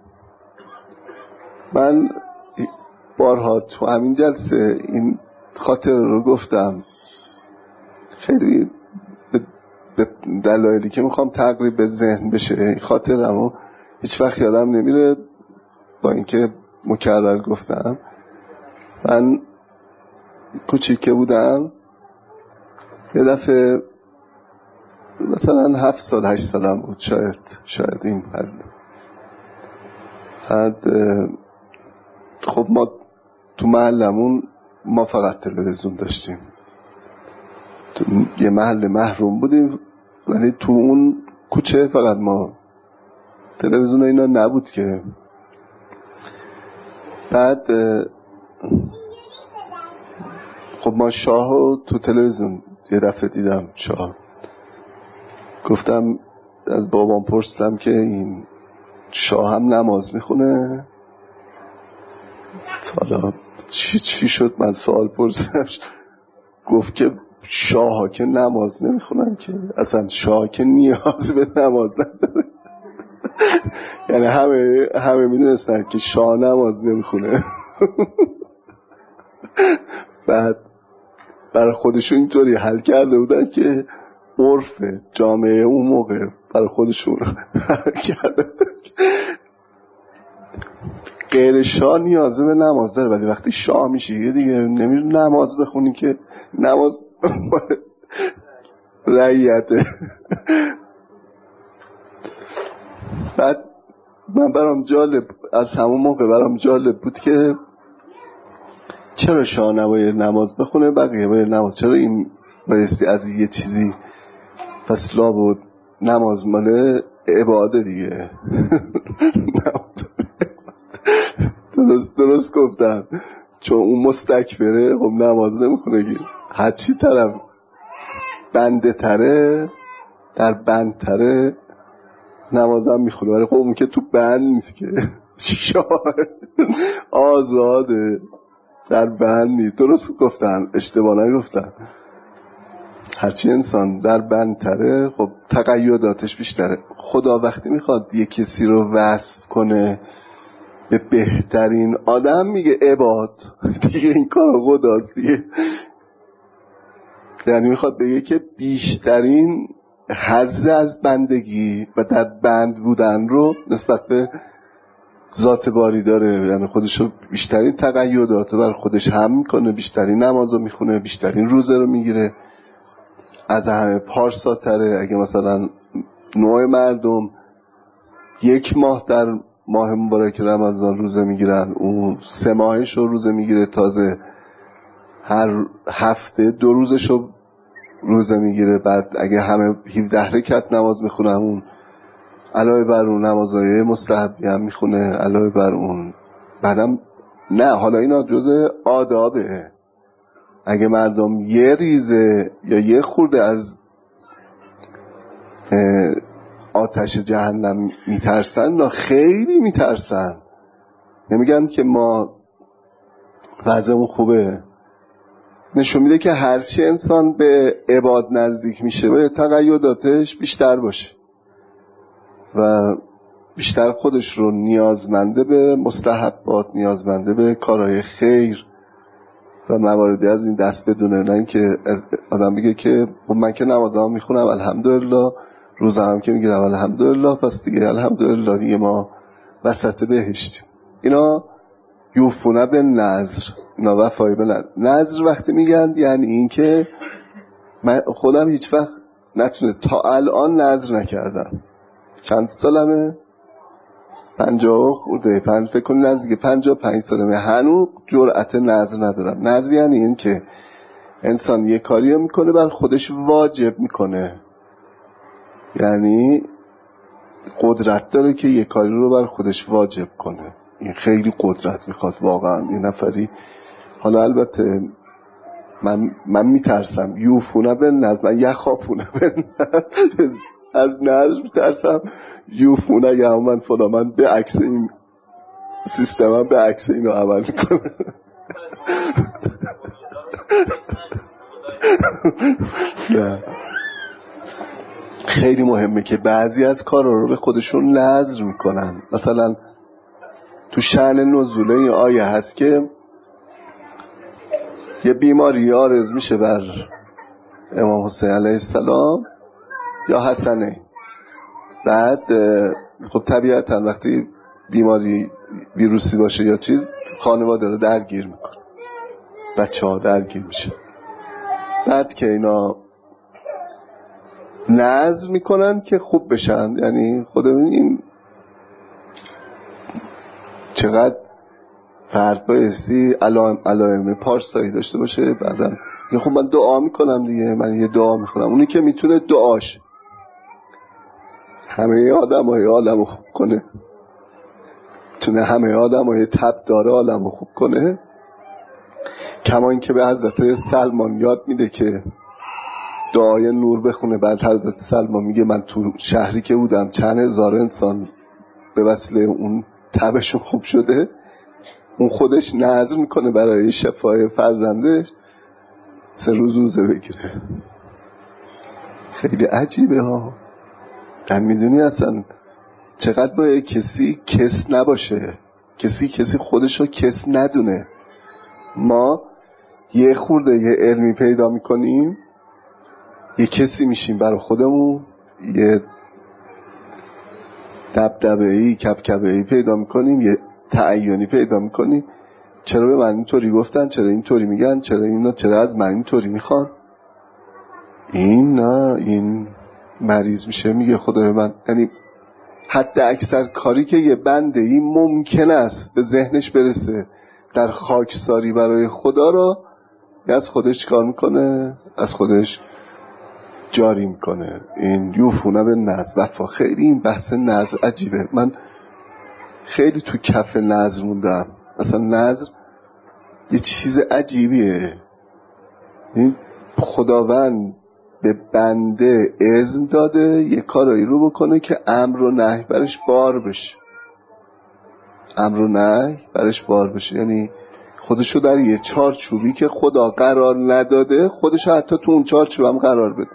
من بارها تو همین جلسه این خاطر رو گفتم، خیلی به دلایلی که میخوام تقریب به ذهن بشه این خاطرمو هیچ وقت یادم نمیره، با اینکه مکرر گفتم. من کوچیکه بودم، یه دفعه مثلا هفت سال هشت سالم بود، شاید شاید این حد. بعد خب ما تو محلمون ما فقط تلویزیون داشتیم، تو یه محل محروم بودیم، ولی تو اون کوچه فقط ما تلویزیون اینا نبود که. بعد خب ما شاهو تو تلویزیون یه دفعه دیدم. شاه گفتم، از بابام پرسیدم که این شاه هم نماز میخونه؟ حالا چی چی شد من سوال پرسیدم، گفت که شاه ها که نماز نمیخونن که، اصلا شاه که نیاز به نماز نداره. یعنی همه همه میدونستن که شاه نماز نمیخونه. بعد برای خودشون اینطوری حل کرده بودن که عرف جامعه اون موقع برای خودشون حل کرده غیر شاه نیازه به نماز داره، ولی وقتی شاه میشه دیگه نمیره نماز بخونی که نماز رعیته. بعد من برام جالب، از همون موقع برام جالب بود که چرا شاه نباید نماز بخونه بقیه باید نماز، چرا این بایستی از یه چیزی پس لا بود نماز ماله عباده دیگه. درست درست گفتم، چون اون مستکبره خب نماز نمیخونه که هرچی طرف بنده تره در بند تره نمازم میخونه، ولی خب اون که تو بند نیست که شاه آزاده در بند نیست. درست گفتم اشتباه نگفتم. هرچی انسان در بند تره خب تقیداتش بیشتره. خدا وقتی میخواد یه کسی رو وصف کنه به بهترین آدم میگه عباد دیگه، این کار خداست دیگه. یعنی میخواد بگه که بیشترین حظ از بندگی و در بند بودن رو نسبت به ذات باری داره، یعنی خودشو بیشترین تقیدات رو بر خودش هم میکنه، بیشترین نماز رو میخونه، بیشترین روزه رو میگیره، از همه پارساتره. اگه مثلا نوع مردم یک ماه در ماه مبارک رمضان روزه میگیرن، اون سه ماهش رو روزه میگیره، تازه هر هفته دو روزش رو روزه میگیره. بعد اگه همه هفده رکعت نماز میخونن، اون علاوه بر اون نمازهای مستحبی هم میخونه، علاوه بر اون بعدم نه، حالا اینا جزء آدابه. اگه مردم یه ریزه یا یه خورده از آتش جهنم میترسن، نه خیلی میترسن. نمیگن که ما وضعمون خوبه. نشون میده که هرچی انسان به عباد نزدیک میشه به تقیداتش بیشتر باشه و بیشتر خودش رو نیازمنده به مستحبات، نیازمنده به کارهای خیر و مواردی از این دست بدونه. نه اینکه آدم بگه که من که نمازم میخونم الحمدلله، روزم هم که میگیرم الحمدلله، پس دیگه الحمدلله دیگه ما وسط بهشتیم. اینا یوفونه به نذر، اینا وفایی به نذر. نذر وقتی میگن یعنی این که من خودم هیچ وقت نتونه تا الان نذر نکردم. چند سالمه؟ پنجاه خورده، پنج فکر کنی نزدیک پنجاه پنج سالمه، هنوز جرأت نذر ندارم. نذر یعنی این که انسان یه کاری رو میکنه بر خودش واجب میکنه، یعنی قدرت داره که یه کاری رو بر خودش واجب کنه. این خیلی قدرت میخواد واقعا یه نفری. حالا البته من من میترسم یوفونه به نذر، من یخافونه به نذر، از نذر میترسم. یوفونه یا من فلا من به عکس این سیستمم به عکس اینو عمل میکنه. نه، خیلی مهمه که بعضی از کارا رو به خودشون نذر میکنن. مثلا تو شأن نزول این آیه هست که یه بیماری عارض میشه بر امام حسین علیه السلام یا حسنه. بعد خب طبیعتا وقتی بیماری ویروسی باشه یا چیز، خانواده رو درگیر میکنه، بچه ها درگیر میشه. بعد که اینا نذر میکنن که خوب بشن، یعنی خودمون این چقدر فرد بایستی علائم علائم پارسایی داشته باشه. بعدم یه خب من دعا میکنم دیگه، من یه دعا میکنم. اونی که میتونه دعاش همه آدم های عالم رو خوب کنه، تونه همه آدم های تب داره عالم رو خوب کنه. کما این که به حضرت سلمان یاد میده که دعای نور بخونه. بعد حضرت سلمان میگه من تو شهری که بودم چند هزار انسان به وسیله اون تبشون خوب شده. اون خودش نذر میکنه برای شفای فرزندش سه روز روزه بگیره. خیلی عجیبه ها. من میدونی اصلا چقدر باید کسی کس نباشه، کسی کسی خودشو کس ندونه. ما یه خورده یه علمی پیدا میکنیم، یه کسی میشیم برای خودمون، یه دبدبه‌ای کبکبه‌ای پیدا میکنیم، یه تعیینی پیدا میکنیم. چرا به من اینطوری گفتن، چرا اینطوری میگن، چرا اینا، چرا از من اینطوری میخوان. این نه، این مریض میشه میگه خدای من، یعنی حتی اکثر کاری که یه بنده این ممکن است به ذهنش برسه در خاکساری برای خدا رو از خودش کار میکنه، از خودش جاری میکنه. این یوفونه به نذر وفا. خیلی این بحث نذر عجیبه. من خیلی تو کف نذر موندم. اصلا نذر یه چیز عجیبیه. این خداوند به بنده اذن داده یه کارایی رو بکنه که امر و نهی برش بار بشه. امر و نهی برش بار بشه، یعنی خودشو در یه چارچوبی که خدا قرار نداده خودشو حتی تو اون چارچوب هم قرار بده.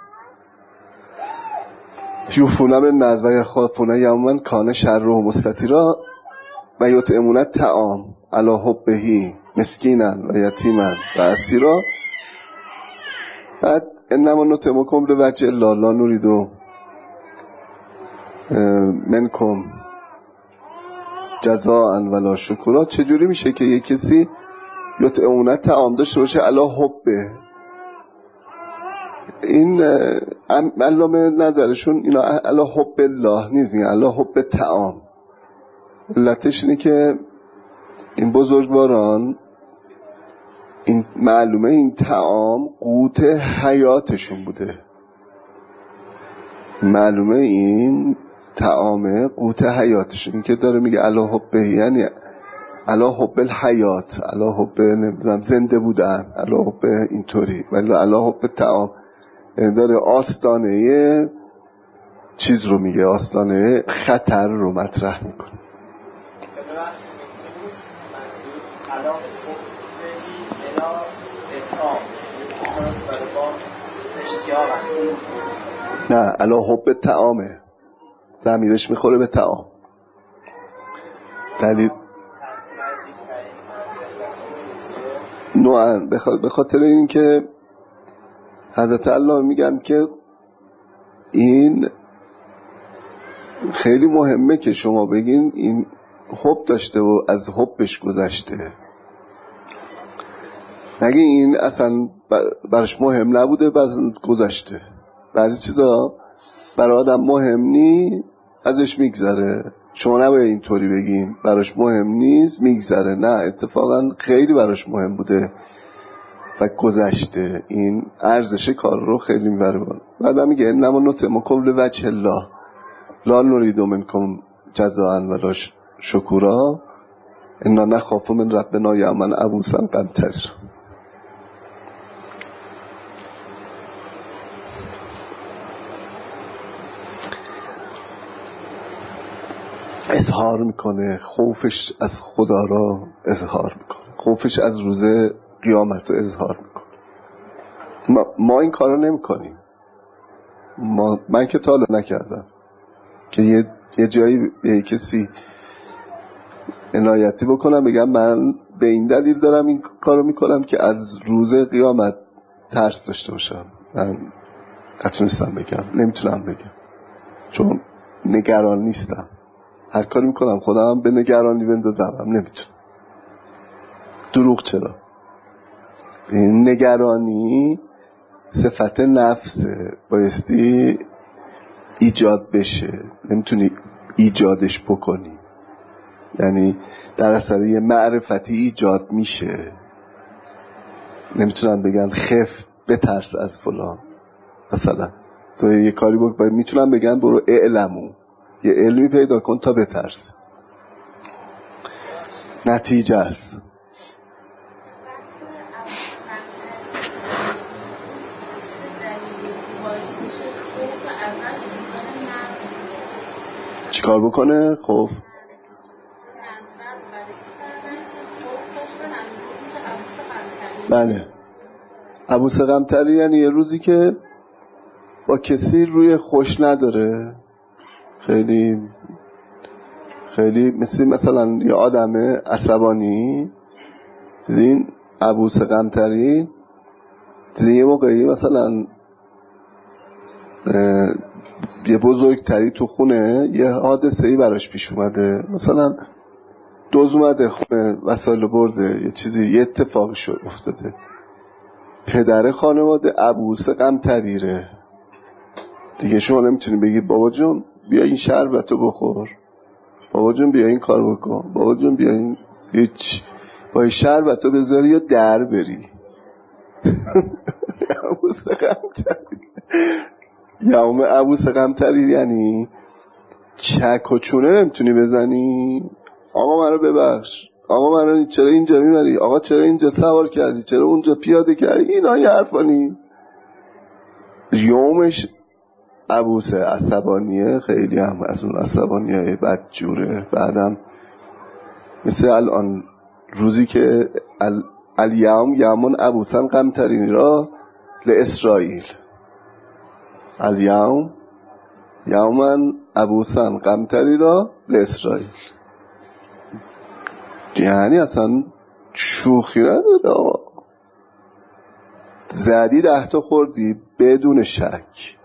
یوفونه به نذر و یخافون یوما کان شره مستطیرا و یطعمون الطعام علی حبه مسکینا و یتیما و اسیرا. بعد انما نطعمکم لوجه الله لا نرید منکم جزاء ولا شکورا. چجوری میشه که یک کسی یطعمون الطعام داشته باشه علی حبه؟ این علامه نظرشون اینا علی حب الله نیست، میگن علی حب طعام. علتش اینه که این بزرگواران این معلومه این طعام قوت حیاتشون بوده. معلومه این طعامه قوت حیاتش. این که داره میگه الا حب، یعنی الا حب الحیات، الا حب نمیدونم زنده بودن، الا حب اینطوری، ولی الا حب طعام. یعنی داره آستانه چیز رو میگه، آستانه خطر رو مطرح میکنه. نه الا حب طعامه، ضمیرش میخوره به طعام. دلیل نوعا به خاطر این که حضرت الله میگن که این خیلی مهمه که شما بگین این حب داشته و از حبش گذشته، نگه این اصلا برش مهم نبوده بعضی گذشته. بعضی چیزا برای آدم مهم نی ازش میگذره، شما نباید اینطوری بگین براش مهم نیست میگذره، نه اتفاقا خیلی براش مهم بوده و گذشته. این ارزش کار رو خیلی میبره بالا. بعد میگه انما نطعمکم لوجه الله لا نرید منکم جزاء ولا شکورا انا نخاف من ربنا یوما عبوسا قمطریر. اظهار میکنه خوفش از خدا را، اظهار میکنه خوفش از روز قیامت رو اظهار میکنه. ما, ما این کار رو نمی کنیم. ما من که تا حالا نکردم که یه, یه جایی به یه کسی عنایتی بکنم بگم من به این دلیل دارم این کار رو میکنم که از روز قیامت ترس داشته باشم. من نتونستم بگم، نمیتونم بگم چون نگران نیستم. هر کاری میکنم خودم به نگرانی بندازم نمیتونم. دروغ چرا؟ این نگرانی صفت نفسه، بایستی ایجاد بشه، نمیتونی ایجادش بکنی. یعنی در اثر یه معرفتی ایجاد میشه. نمیتونن بگن خف بترس از فلان، مثلا تو یه کاری بکن، میتونن بگن برو اعلمو، یه علمی پیدا کن تا بترس. نتیجه است. چیکار بکنه؟ خب بله، عبوس قمطری یعنی یه روزی که با کسی روی خوش نداره، خیلی خیلی مثل مثلا یه آدم عصبانی. دیدین عبوس قمطری، دیدین یه موقعی مثلا یه بزرگتری تو خونه یه حادثه‌ای براش پیش اومده، مثلا دوز اومده خونه وسایل برده، یه چیزی یه اتفاقی شد افتاده، پدر خانواده عبوس قمطریره دیگه. شما نمیتونی بگی بابا جون بیا این شربتو بخور، بابا جون بیا این کار بکن، بابا جون بیا این، هیچ، با این شربتو بذاری یا در بری. عبوس قمطری، یوم عبوس قمطری یعنی چک و چونه نمیتونی بزنی. آقا منو ببخش، آقا منو چرا اینجا میبری، آقا چرا اینجا سوار کردی، چرا اونجا پیاده کردی، اینا یه حرفانی. یومش عبوس عصبانیه، خیلی هم از اون عصبانیه بدجوره. بعدم مثل الان روزی که ال... الیوم یومون عبوسن قمطرین را لاسرائیل، الیوم یومن عبوسن قمطری را لاسرائیل، یعنی اصلا شوخی نداره آقا. زدی ده تا خوردی بدون شک،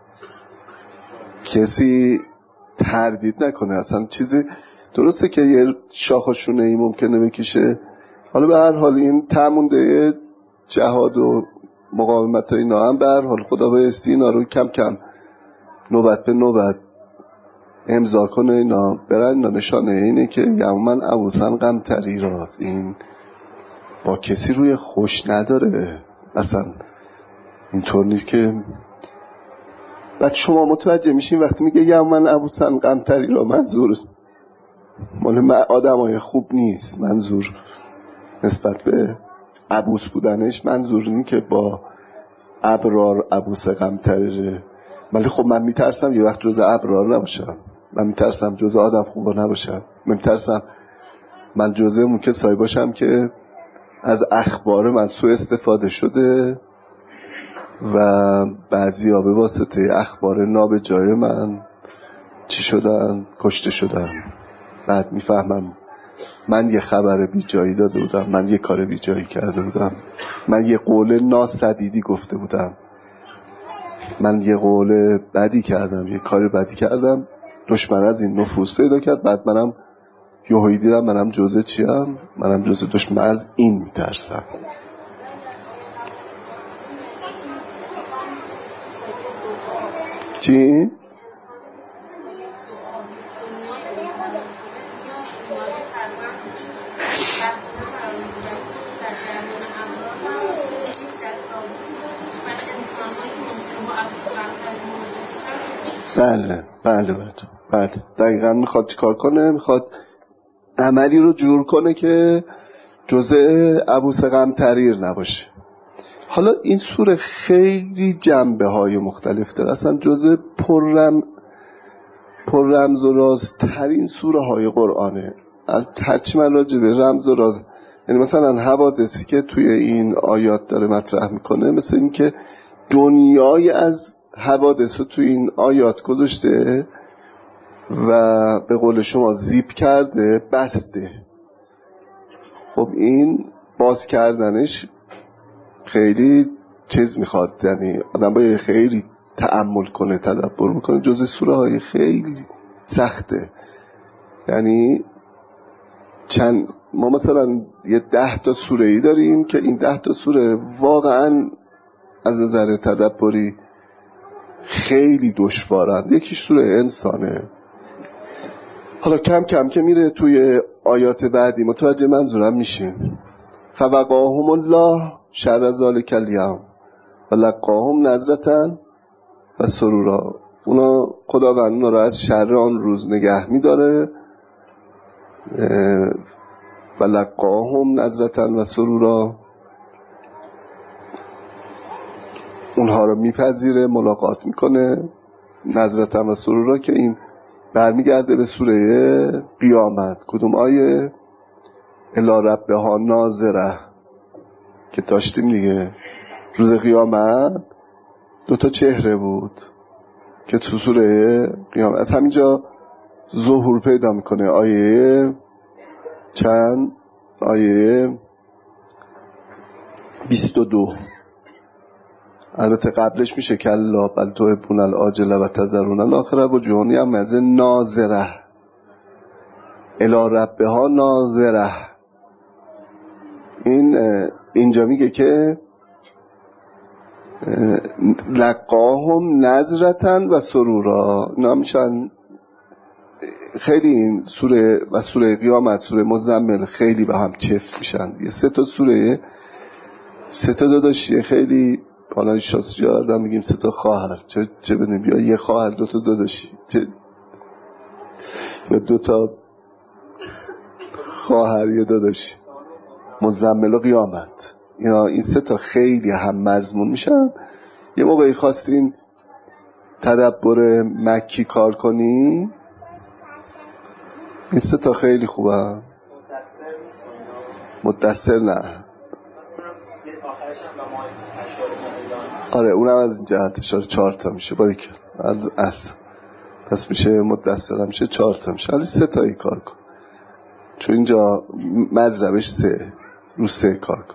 کسی تردید نکنه اصلا. چیزی درسته که یه شاخشونه ای ممکنه بکشه، حالا به هر حال این تمونده جهاد و مقاومت و اینا هم به هر حال خدا بایستی اینا رو کم کم نوبت به نوبت امضا کنه، اینا برن. اینا نشانه اینه که یومن عبوسن قمطری راست، این با کسی روی خوش نداره. اصلا اینطور نیست که بعد شما متوجه میشین وقتی میگه یا من ابوسن قمطری را منظور مال آدمای خوب نیست، منظور نسبت به عبوس بودنش منظور اینه که با ابرار عبوس قمطره. ولی خب من میترسم یه وقت جز ابرار نباشم، من میترسم جز آدم خوبا نباشم، من میترسم من جزء اون کسایی باشم که از اخبار من سوء استفاده شده و بعضیا به واسطه اخبار نابجای من چی شدن؟ کشته شدن. بعد میفهمم من یه خبر بی جایی داده بودم، من یه کار بی جایی کرده بودم، من یه قول ناسدیدی گفته بودم، من یه قول بدی کردم، یه کار بدی کردم، دشمن از این نفوذ پیدا کرد. بعد منم یهویی دیدم منم جزء چیم؟ منم جزء دشمن. از این میترسم. چی؟ بله بله بله بله دقیقا میخواد چیکار کنه؟ میخواد عملی رو جور کنه که جزء عبوس قمطریر نباشه. حالا این سوره خیلی جنبه های مختلف داره، اصلا جزء پررم پر رمز و راز ترین سوره های قرآنه. هرچی من راجع به رمز و راز، یعنی مثلا حوادثی که توی این آیات داره مطرح میکنه، مثل این که دنیای از حوادث رو توی این آیات گذاشته و به قول شما زیپ کرده، بسته. خب این باز کردنش خیلی چیز میخواد، یعنی آدم باید خیلی تأمل کنه، تدبر بکنه. جزء سوره های خیلی سخته. یعنی چند ما مثلا یه ده تا سوره ای داریم که این ده تا سوره واقعا از نظر تدبری خیلی دشوارند. یکیش سوره انسانه. حالا کم کم که میره توی آیات بعدی متوجه منظورم میشیم. فوقاهم الله شر ذلک الیوم و لقاهم نظرة و سرورا. اونا خداوند اونا را از شر آن روز نگه میداره و لقاهم نظرة و سرورا، اونها رو میپذیره، ملاقات میکنه. نظرة و سرورا که این برمیگرده به سوره قیامت. کدوم آیه؟ الی ربها ناظره که داشتیم دیگه. روز قیامت دو تا چهره بود که تو سوره قیامت از همینجا ظهور پیدا میکنه. آیه چند؟ آیه بیست و دو. البته قبلش میشه کلا بل تحبون العاجله و تذرون الاخره و جهنمی هم از ناظره الی ربها ناظره. این اینجا میگه که لقاهم نظرة و سرورا. نمیشن خیلی این سوره و سوره قیامت، سوره مزمل خیلی به هم چفت میشن. یه سه تا سوره، سه تا داداشی خیلی، حالا شاست یادم میگیم سه تا خواهر، چه چه بدیم بیا یه خواهر دو تا داداشی، چه دو تا خواهر یه داداشی. مزمل و قیامت، اینا این سه تا خیلی هم مضمون میشن. یه موقعی خواستین تدبر مکی کار کنی، این سه تا خیلی خوبه. مدثر نه، آره اونم از این جهت اشاره چهار تا میشه باریکن از اس، پس میشه مدثر هم میشه چهار تا میشه. ولی سه تایی کار کن چون اینجا مضربش سه، رو سه کار کن.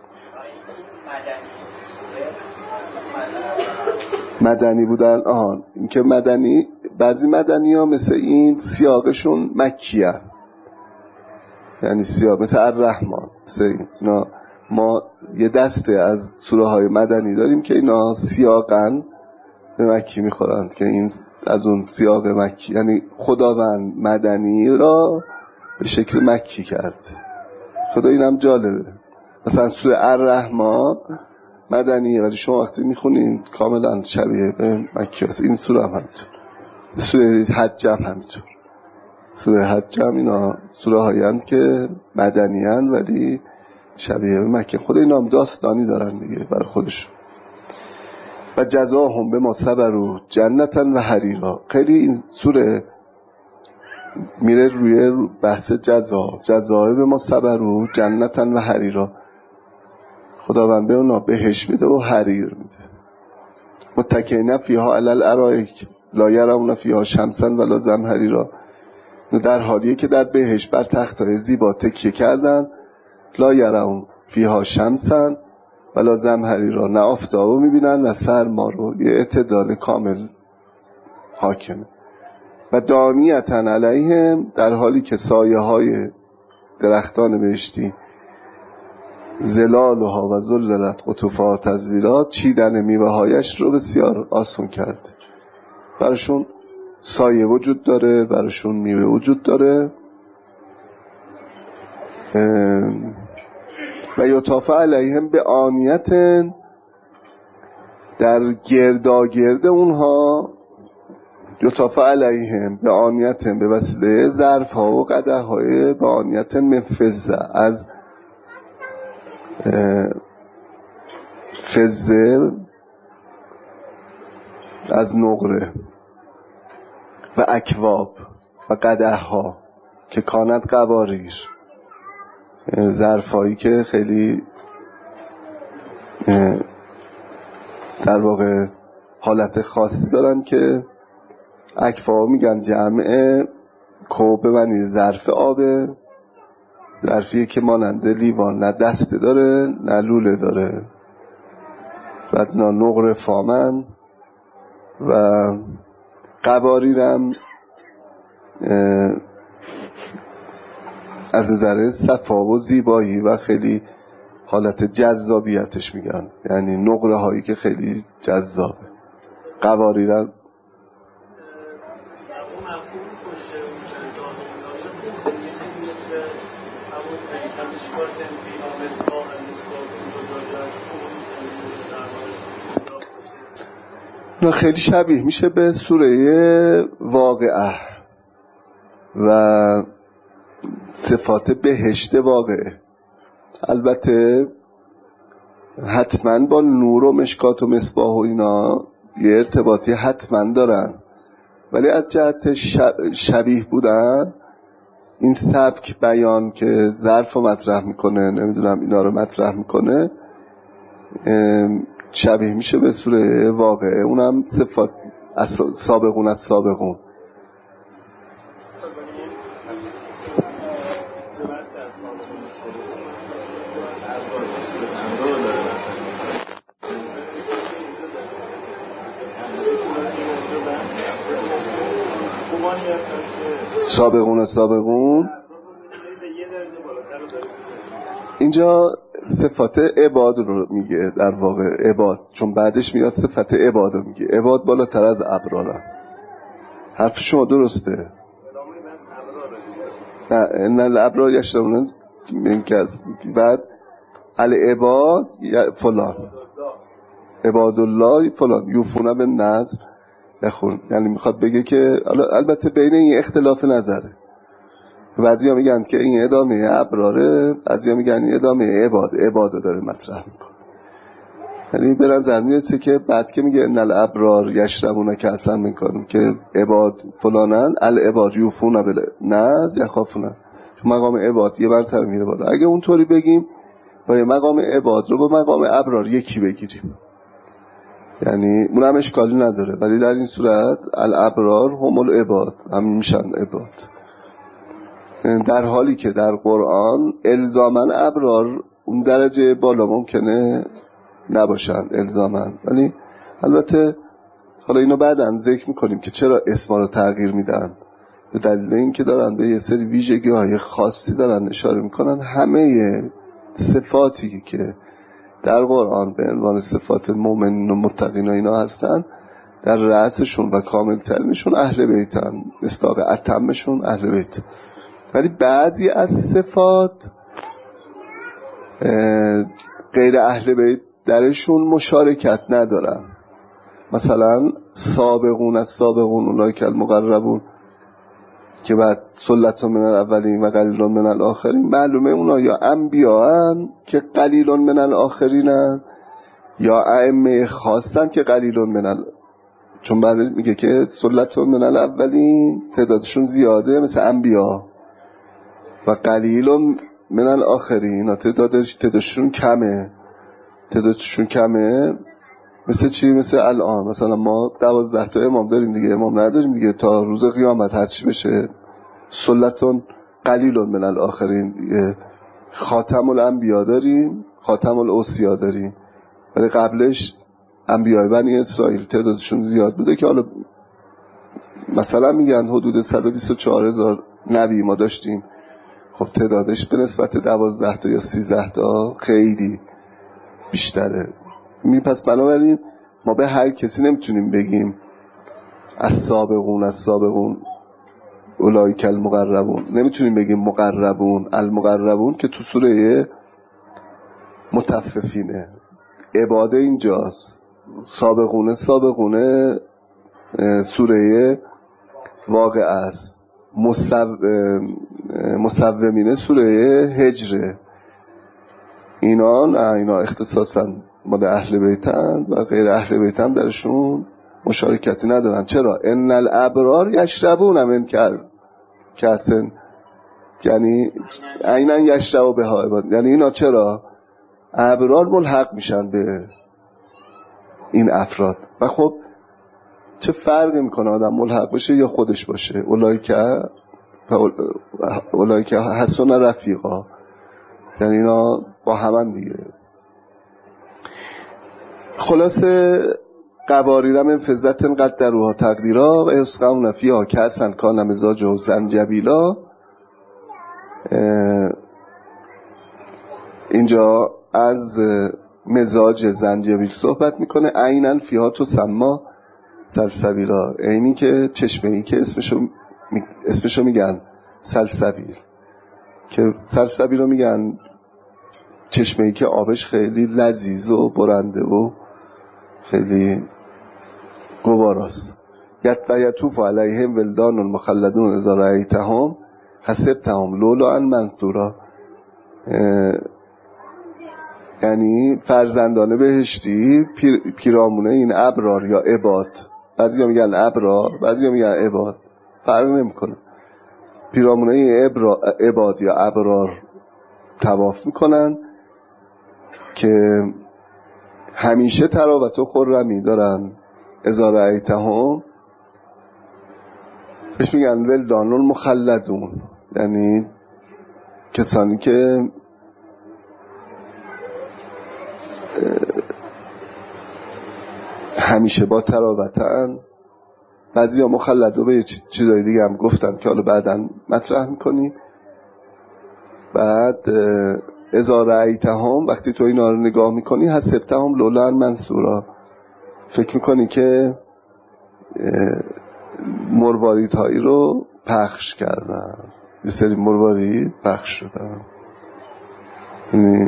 مدنی بودن، آهان این که مدنی، بعضی مدنی ها مثل این سیاقشون مکیه، یعنی سیاق مثل الرحمن، مثل اینا. ما یه دسته از سوره های مدنی داریم که اینا سیاقن به مکی میخورند، که این از اون سیاق مکی، یعنی خداوند مدنی را به شکل مکی کرد. خدا اینم جالبه. مثلا سوره الرحمن مدنیه، ولی شما وقتی میخونین کاملا شبیه به مکی هست. این سوره هم همینطور، سوره حج هم همینطور. سوره حج هم اینا سوره هایند که مدنی هست ولی شبیه به مکی. خود اینا هم داستانی دارن دیگه برای خودشون. و جزاهم بما صبروا جنتا و حریرا. خیلی این سوره میره روی بحث جزا، جزای بما صبروا جنتا و حریرا. خداوند به اونا بهش میده و حریر میده. متکئین فیها علی الارائک لا یرون فیها شمسا ولا زمهریرا. در حالیه که در بهش بر تختای زیبا تکیه کردن، لا یرون فیها شمسا ولا زمهریرا، نه آفتابو میبینن نه سرما رو، یه اعتدال کامل حاکمه. و دانیتا علیهم، در حالی که سایه های درختان بهشتی زلالها و ذللت قطوفها تذلیلا، چیدن میوه هایش رو بسیار آسون کرده. براشون سایه وجود داره، براشون میوه وجود داره. و یطاف علیهم به آنیت، در گرداگرد اونها یطاف علیهم به آنیت، به وسیله ظرف ها و قدح های به آنیت مفزه، از فزه، از نقره، و اکواب و قدح ها که کانت قواریر، ظرف هایی که خیلی در واقع حالت خاصی دارن که اکواب میگن جمع کوبه، معنی ظرف آبه، ظرفیه که مانند لیوان نه دسته داره نه لوله داره. بعد نه نقره فامن و قواریرم از نظر صفا و زیبایی و خیلی حالت جذابیتش میگن، یعنی نقره هایی که خیلی جذابه. قواریرم نه خیلی شبیه میشه به سوره واقعه و صفات بهشت واقعه. البته حتما با نور و مشکات و مصباح و اینا یه ارتباطی حتما دارن، ولی از جهت شبیه بودن این سبک بیان که ظرف رو مطرح میکنه، نمیدونم اینا رو مطرح میکنه، شبیه میشه به سوره واقعه. اونم صفات سابقون از سابقون. سابقون سابقون اینجا صفات عباد رو میگه، در واقع عباد، چون بعدش میاد صفت عباد رو میگه. عباد بالاتر از ابرارن. حرف شما درسته. نه الابرار یشربون من کاس، بعد العباد فلان، عباد الله فلان یوفون بالنذر یخون، یعنی میخواد بگه که البته بین این اختلاف نظره. بعضیا میگن که این ادامه ابراره، بعضیا میگن این ادامه عباد، عبادو داره مطرح میکنه. یعنی به نظر میرسه که بعد که میگه ان الابرار یشربون کاسا میکنم که عباد فلانن، العباد یوفون بالنذر یخافون، چون مقام عباد یه مرتبه میره بالا. اگه اونطوری بگیم با مقام عباد رو با مقام ابرار یکی بگیریم، یعنی اون هم اشکالی نداره، ولی در این صورت الابرار هم العباد، هم میشن عباد. در حالی که در قرآن الزامن ابرار اون درجه بالا ممکنه نباشن الزامن، ولی البته حالا اینو بعداً ذکر میکنیم که چرا اسما رو تغییر میدن، به دلیل اینکه دارن به یه سری ویژگی های خاصی دارن اشاره میکنن. همه صفاتی که در قرآن به عنوان صفات مومنین و متقین و اینا هستن، در رأسشون و کامل ترینشون اهل بیتن، مصداق اتمشون اهل بیت. ولی بعضی از صفات غیر اهل بیت درشون مشارکت ندارن. مثلا سابقون از سابقون اونایی که المقربون که بعد سلت من الاولین و قلیل من الاخرین، معلومه اونا یا انبیاءن که قلیل من الاخرینن یا ائمه خاصن که قلیل من ال... چون بعد میگه که سلت من الاولین تعدادشون زیاده مثل انبیا و قلیل من الاخرین تعدادش تعدادشون کمه تعدادشون کمه مثل چی؟ مثل الان مثلا ما دوازده تا امام داریم دیگه، امام نداریم دیگه تا روز قیامت هر چی بشه سلتون قلیل من الاخرین دیگه. خاتم الانبیا داریم، خاتم الاوصیا داریم، ولی قبلش انبیای بنی اسرائیل تعدادشون زیاد بوده که حالا مثلا میگن حدود صد و بیست و چهار هزار نبی ما داشتیم. خب تعدادش به نسبت دوازده تا یا سیزده تا خیلی بیشتره. می پس بنابراین ما به هر کسی نمیتونیم بگیم از سابقون از سابقون اولئک المقربون، نمیتونیم بگیم مقربون المقربون که تو سوره مطففینه. عباده اینجاست، سابقونه سابقونه سوره واقع است، مصومینه سوره هجره. اینا نه، اینا اختصاصا مال اهل بیتن و غیر اهل بیتن درشون مشارکتی ندارن. چرا؟ ان الابرار یشربون من کاسن، یعنی عینا یشربوا بها عباد، یعنی اینا چرا ابرار ملحق میشن به این افراد. و خب چه فرقی میکنه آدم ملحق باشه یا خودش باشه؟ اولئک اولئک حسن رفیقا، یعنی اینا با همن دیگه. خلاصه قواریر من فضت قدروها تقدیرا و یسقون فیها کأسا کان مزاجه زنجبیلا. اینجا از مزاج زنجبیل صحبت میکنه. عیناً فیها تسمی سلسبیلا، عینی که چشمه‌ای که اسمشو اسمشو میگن سلسبیل، که سلسبیل رو میگن چشمه‌ای که آبش خیلی لذیذ و برنده و خیلی گواراست. یت و یطوف علیهم ولدان مخلدون اذا رأیتهم حسبتهم لؤلؤا منثورا، یعنی فرزندان بهشتی پیر، پیرامونه این ابرار یا عباد، بعضیا میگن ابرار بعضیا میگن عباد، فرق نمیکنه، پیرامونه این عباد یا ابرار طواف میکنن که همیشه تراوت و خرمی دارن. اذا رأیتهم بهش میگن ولدان مخلدون، یعنی کسانی که همیشه با تراوتن. بعضی ها مخلدو به چیزای دیگه هم گفتن که حالا بعداً مطرح میکنیم. بعد اذا رأیتهم، وقتی تو اینا رو نگاه میکنی، حسبتهم لؤلؤا منثورا، فکر میکنی که مروارید هایی رو پخش کردن، یه سری مروارید پخش شدن. یعنی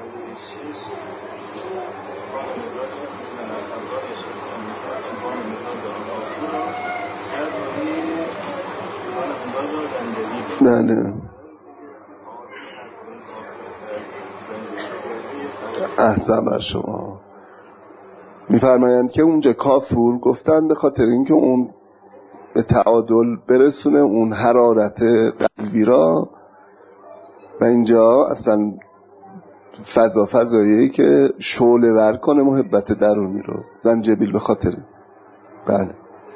بله احسن بر شما. میفرمایند که اونجا کافور گفتن به خاطر اینکه اون به تعادل برسونه اون حرارت قلبی را، و اینجا اصلا فضا فضاییه که شعله ور کنه محبت درونی رو. زنجبیل به خاطر بله.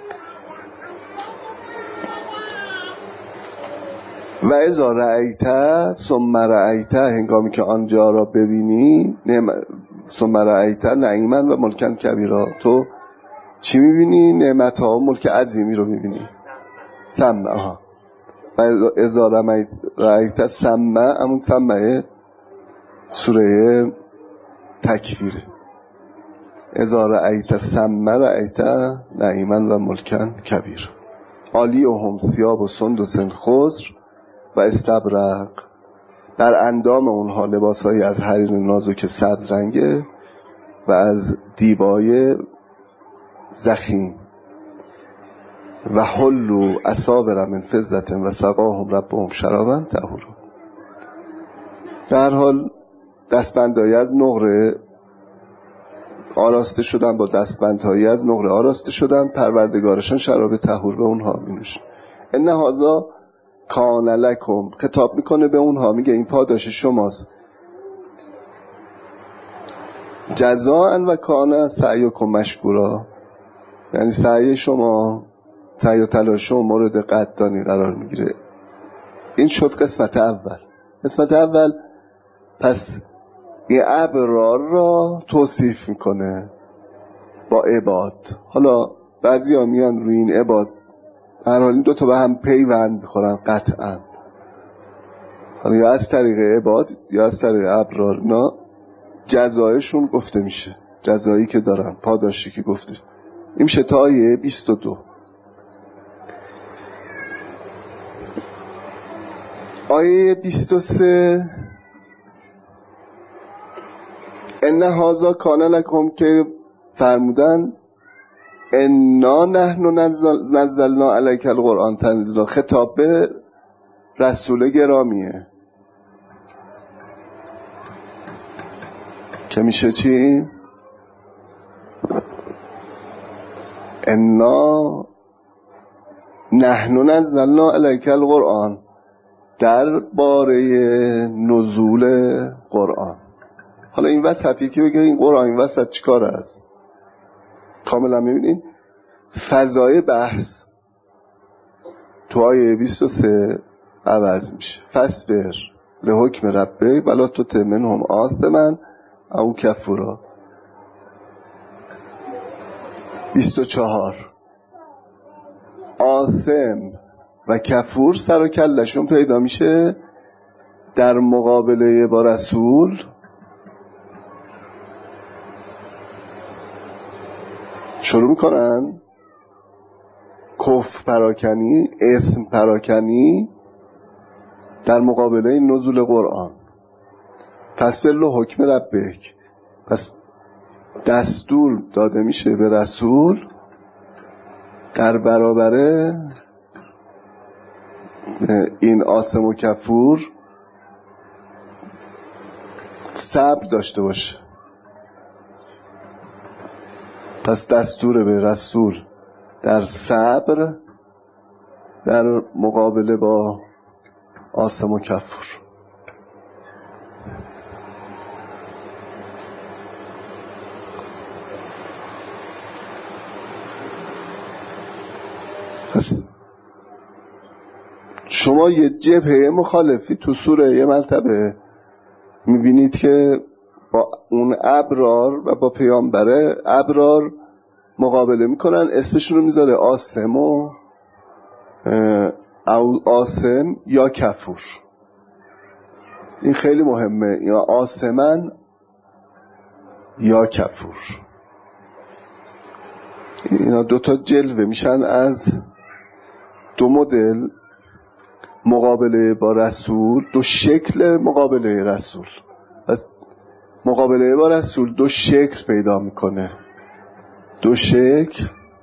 و اذا رأیت ثم رأیت، هنگامی که آنجا را ببینی، ثم رأیت نعیما و ملکا کبیرا، تو چی میبینی؟ نعمت ها و ملک عظیمی رو میبینی. سمع ها. و اذا رأیت سمع، همون سمع سوره تکویره. اذا رأیت سمع رأیت نعیما و ملکا کبیر. عالی و هم ثیاب و سندس خضر و استبرق، در اندام اونها لباس هایی از حریر نازک سبز رنگه و از دیبای زخیم و حلوا اساور من فضة و سقاهم ربهم شرابا طهورا. در حال دستبندهایی از نقره آراسته شدن، با دستبندهایی از نقره آراسته شدن، پروردگارشان شراب طهور به اونها مینوشن. ان هذا کان لکم، خطاب میکنه به اونها، میگه این پاداش شماست. جزاء و کان سعیکم مشکورا، یعنی سعی شما، سعی و تلاش شما مورد قدردانی قرار میگیره. این شد قسمت اول. قسمت اول پس این ابرار را توصیف میکنه با عباد. حالا بعضی ها میان روی این عباد، هر حال این دوتا به هم پیوند میخورن قطعا، حالا یا از طریق عباد یا از طریق ابرار، اینا جزایشون گفته میشه، جزایی که دارن، پاداشی که گفته. این میشه تا آیه بیست و دو. آیه بیست و سه ان هذا کان لکم، که فرمودن انا نحن نزلنا علیک القرآن تنزیلا، خطاب به رسول گرامیه که میشه چی؟ انا نحن نزلنا علیک القرآن، در باره نزول قرآن. حالا این وسطی که بگه این قرآن این وسط چیکار است؟ کاملا میبینین فضای بحث تو آیه بیست و سه عوض میشه. فصبر لحکم ربک ولا تطع منهم آثما او کفورا. بیست و چهار آثم و کفور سر و کلشون پیدا میشه در مقابله با رسول. شروع میکنن کفر پراکنی، اسم پراکنی در مقابله نزول قرآن. پس بلو حکم ربک، پس دستور داده میشه به رسول در برابر این آثم و کفور صبر داشته باشه. پس دستور به رسول در صبر در مقابله با آثم و کفور. پس شما یه جبهه مخالفی تو سوره یه مرتبه میبینید که با اون ابرار و با پیامبر ابرار مقابله میکنن، اسمشون رو میذاره آثم و او آثم یا کفور. این خیلی مهمه، یا آثمن یا کفور. اینا دوتا جلوه میشن از دو مدل مقابله با رسول، دو شکل مقابله رسول. پس مقابله با رسول دو شکل پیدا میکنه. دو شکل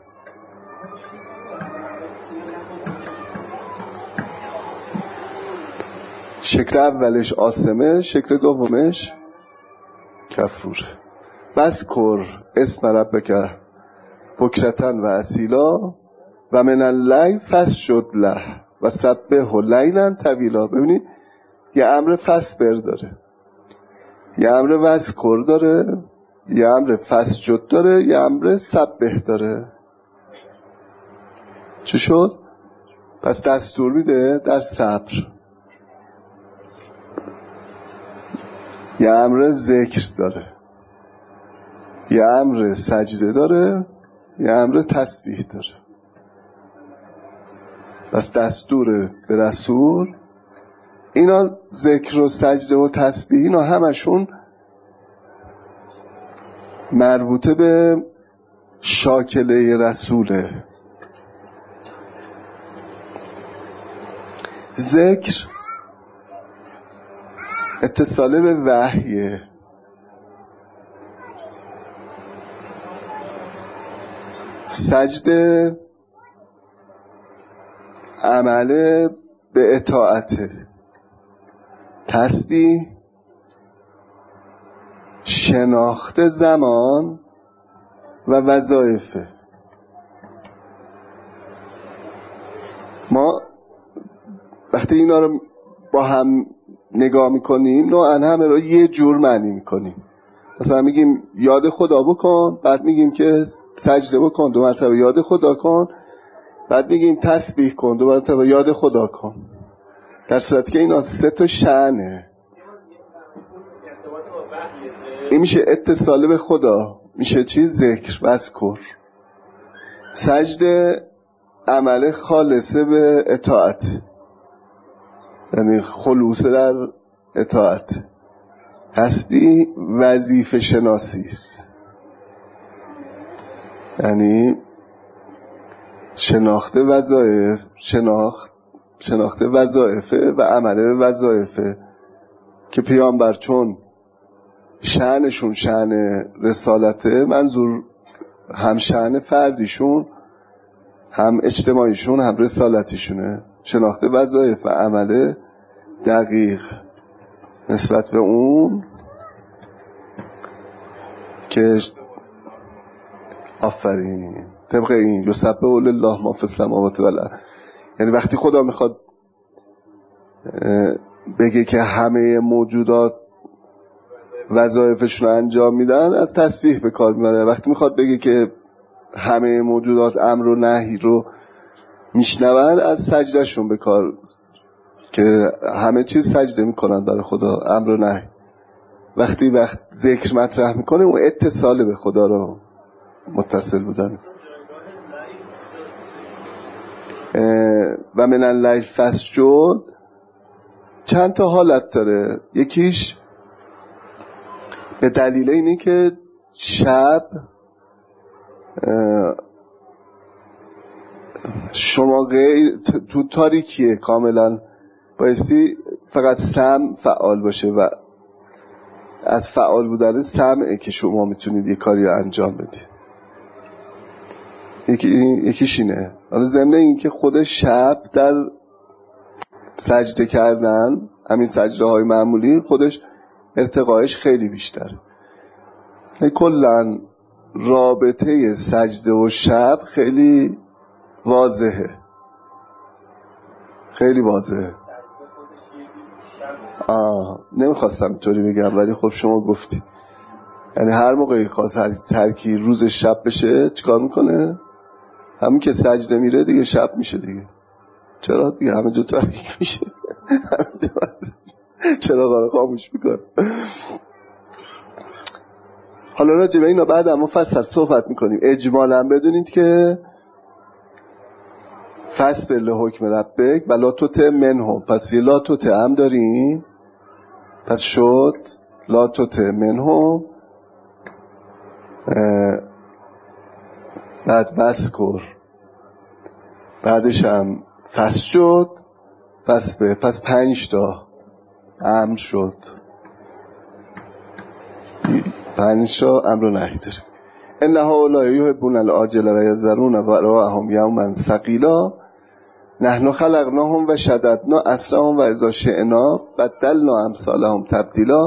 شکل اولش آثمه، شکل دومش کفوره. بذکر اسم ربک بکرة و اصیلا و من اللیل فاسجد له و سبحه لیلا طویلا. ببینید یه امر فصبر داره، یه امر وذکر داره، یه امر فسجد داره، یه امر سبح داره. چه شد؟ پس دستور میده در صبر. یه امر ذکر داره، یه امر سجده داره، یه امر تسبیح داره. پس دستور به رسول، اینا ذکر و سجده و تسبیح اینا همشون مربوطه به شاکله رسوله. ذکر اتصاله به وحیه، سجده عمل به اطاعته، تسبیح شناخت زمان و وظایفه. ما وقتی اینا رو با هم نگاه میکنیم نوعا همه رو یه جور معنی میکنیم. مثلا میگیم یاد خدا بکن، بعد میگیم که سجده بکن، دو مرتبه یاد خدا کن، بعد میگیم تسبیح کن، دو مرتبه یاد خدا کن، در صورتی که اینا سه تا شأنه. این میشه اتصال به خدا، میشه چی؟ ذکر و اذکر. سجده عمل خالصه به اطاعت، یعنی خلوص در اطاعت. تسبیح وظیفه شناسی است، یعنی شناخت وظایف، شناخت شناخت وظایفه و عمل به وظایفه که پیامبر چون شأنشون شأن رسالته، منظور هم شأن فردیشون هم اجتماعیشون هم رسالتیشونه. شناخت وظایف و عمل دقیق نسبت به اون که آفرین طبق این یسبح لله ما فی السماوات و الارض، یعنی وقتی خدا میخواد بگه که همه موجودات وظایفشون رو انجام میدن از تسبیح به کار میبره. وقتی میخواد بگه که همه موجودات امر و نهی رو میشنون از سجدهشون به کار، که همه چیز سجده میکنن برای خدا، امر و نهی. وقتی وقت ذکر مطرح میکنه اون اتصال به خدا رو متصل بودن. و من اللیل فسجد چند تا حالت داره. یکیش به دلیل اینه که شب شما غیر تو تاریکیه کاملا، بایستی فقط سمع فعال باشه و از فعال بودن سمعه که شما میتونید یه کاری رو انجام بدید. یکی یکیش اینه. حالا ضمن این که خود شب در سجده کردن، همین سجده های معمولی، خودش ارتقایش خیلی بیشتره. کلن رابطه سجده و شب خیلی واضحه، خیلی واضحه. آه نمیخواستم اینطوری بگم ولی خب شما گفتی. یعنی هر موقعی خواست ترکی روز شب بشه چیکار میکنه؟ همین که سجده میره دیگه شب میشه دیگه. چرا دیگه همه جا تاریک میشه، چرا قرار خاموش میکنه. حالا راجع به اینا بعد مفصل صحبت میکنیم. اجمالا بدونید که فصل لحکم ربک و لا تطع منهم، پس یه لا تطع هم داریم، پس شد لا تطع منهم، بعد وذکر، بعدش هم فصل شد، پس به پس پنج تا امر شد، پنج تا امر و نهی داریم. ان هؤلاء یحبون العاجل و یذرون وراءهم یوما ثقیلا نحن خلقناهم و شددنا اسرهم و اذا شئنا بدلنا امثالهم تبدیلا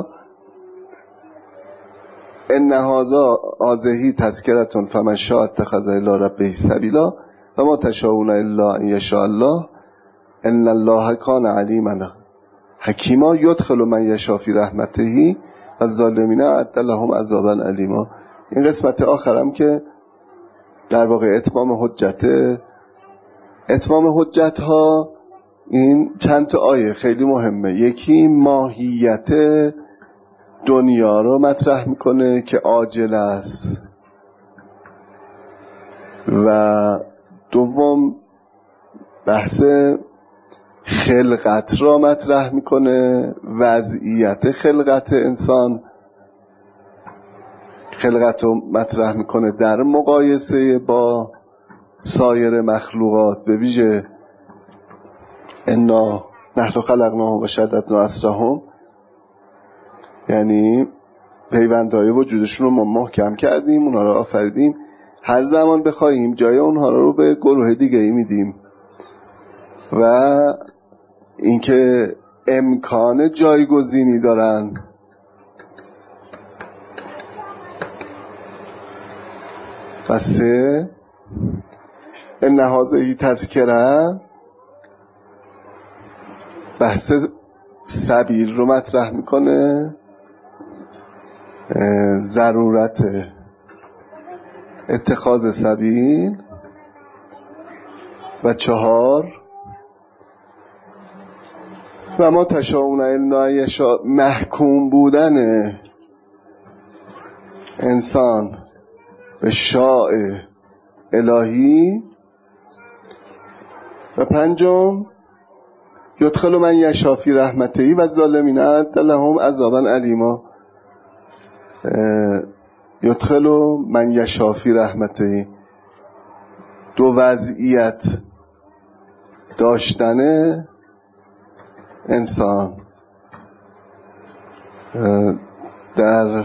ان هذا هذه تذکرة فمن شاء اتخذ الی ربه سبیلا و ما تشاءون الا ان یشاء الله ان الله کان علیما حکیما یدخل من یشاء فی رحمته و الظالمین اعد لهم عذابا الیما. این قسمت آخرم که در واقع اتمام حجته. اتمام حجت ها این چند تا آیه خیلی مهمه. یکی ماهیت دنیا رو مطرح میکنه که عاجل است، و دوم بحث خلقت را مطرح میکنه، وضعیت خلقت انسان، خلقت رو مطرح میکنه در مقایسه با سایر مخلوقات، به ویژه انا نحن خلقناهم و شددنا اسرهم، یعنی پیوندهای وجودشون رو ما محکم کردیم، اونا رو آفریدیم. هر زمان بخوایم جای اونها رو به گروه دیگه ای میدیم و اینکه امکان جایگزینی دارن. و سه ان هذه تذکره، بحث سبیل رو مطرح میکنه، ضرورت اتخاذ سبیل. و چهار و ما تشاءون الا ان یشاء، محکوم بودن انسان به شاء الهی. و پنجم یدخل من یشاء فی رحمته و الظالمین اعد لهم عذابا الیما. یدخل من یشاء فی رحمته، دو وضعیت داشتن انسان در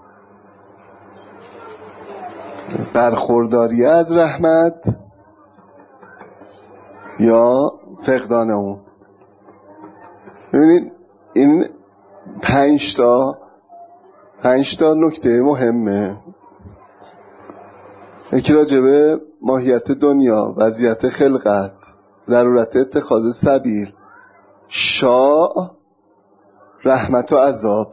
برخورداری از رحمت یا فقدان اون. ببینید این پنج تا پنج تا نکته مهمه. یکی راجبه ماهیت دنیا، وضعیت خلقت، ضرورت اتخاذ سبیل، شاء، رحمت و عذاب.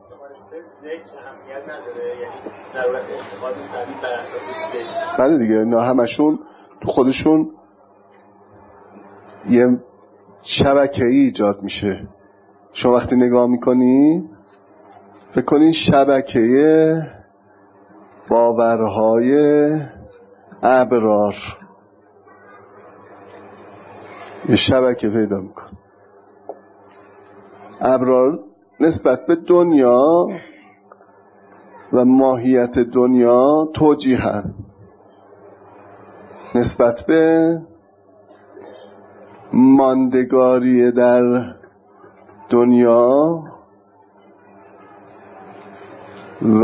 بله دیگه، اینا همشون تو خودشون یه شبکه‌ای ایجاد میشه. شما وقتی نگاه میکنی فکر کنین شبکه باورهای ابرار یه شبکه پیدا میکن. ابرار نسبت به دنیا و ماهیت دنیا توجیهن، نسبت به ماندگاری در دنیا و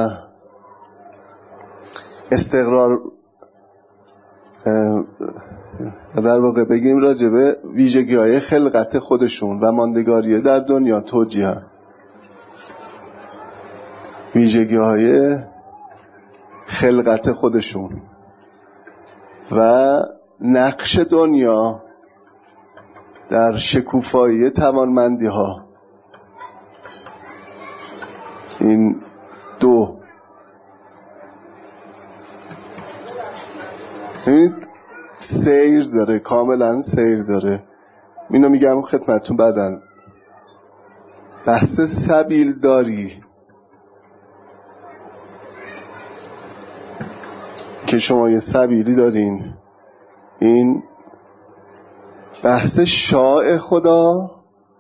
استقرار، در واقع بگیم راجبه ویژگی‌های خلقت خودشون و ماندگاری در دنیا توجیهن. ویژگی‌های خلقت خودشون و نقش دنیا در شکوفایی توانمندی ها. این دو ببینید سیر داره، کاملا سیر داره. اینو میگم خدمتتون بعدن. بحث سبیل داری که شما یه سبیلی دارین، این بحث شاء خدا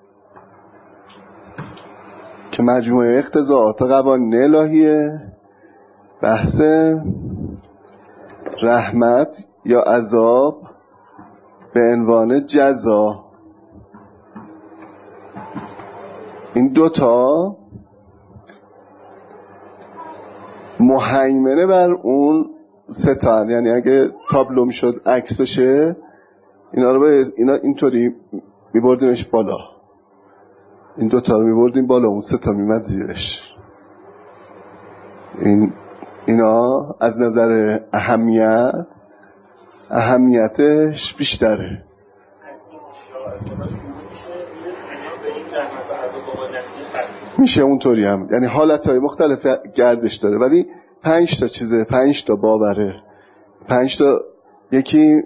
که مجموعه اقتضاعات و قوانین الهیه، بحث رحمت یا عذاب به عنوان جزا. این دوتا مهیمنه بر اون ستا، یعنی اگه تابلو میشد عکس بشه اینا رو به اینا اینطوری میبردیمش بالا، این دوتا رو میبردیم بالا، اون ستا میمد زیرش. این اینا از نظر اهمیت اهمیتش بیشتره. میشه اونطوری هم، یعنی حالتهای مختلف گردش داره، ولی پنج تا چیزه، پنج تا باوره، پنج تا. یکی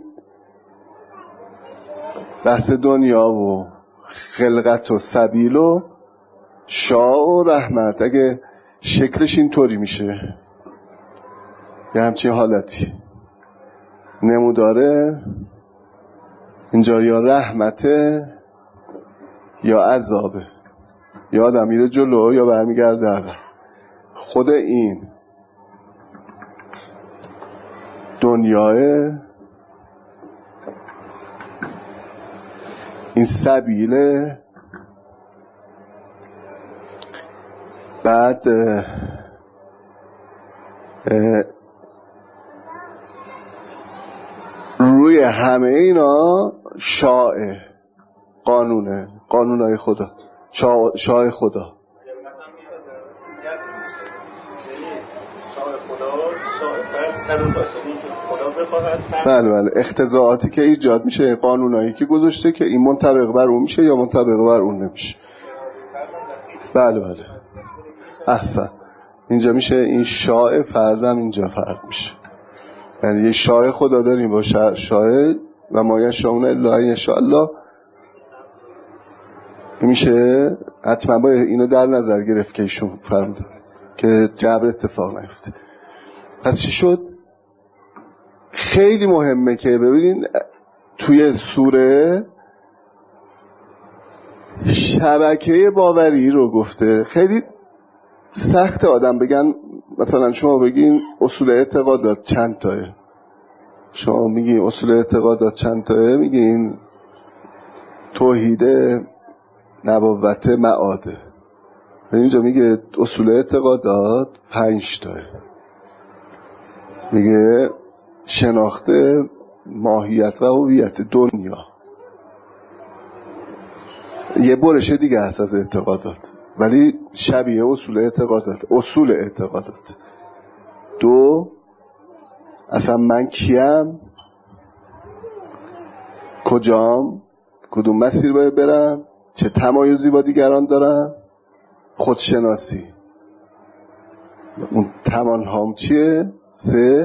بحث دنیا و خلقت و سبیل و شاء و رحمت. اگه شکلش اینطوری میشه یه همچین حالتی نموداره، اینجا یا رحمته یا عذابه، یا آدم میره جلو یا برمیگرده عقب. خود این دنیاه، این سبیله. بعد میگه همه اینا شاعه، قانونه، قانونای خدا، شاع, شاع خدا. بله بله اختزاعاتی که ایجاد میشه، قانونایی که گذاشته که این منطبق بر اون میشه یا منطبق بر اون نمیشه. بله بله احسن. اینجا میشه این شاع فردم اینجا فرد میشه، یعنی یه شاع خدا داریم با شاع و ما یشاءون الا ان یشاء الله میشه. حتما باید اینو در نظر گرفت که ایشون فرمودن که جبر اتفاق نیفته. پس چی شد؟ خیلی مهمه که ببینین توی سوره شبکه باوری رو گفته. خیلی سخت آدم بگن مثلا شما بگین اصول اعتقادات چند تایه، شما میگین اصول اعتقادات چند تایه، میگین توحید، نبوت، معاده. اینجا میگه اصول اعتقادات پنج تایه، میگه شناخته، ماهیت و هویت دنیا. یه برش دیگه هست از اعتقادات ولی شبیه اصول اعتقادات. اصول اعتقادات دو، اصلا من کیم، کجام، کدوم مسیر باید برم، چه تمایزی با دیگران دارم، خودشناسی، اون تمام چیه. سه،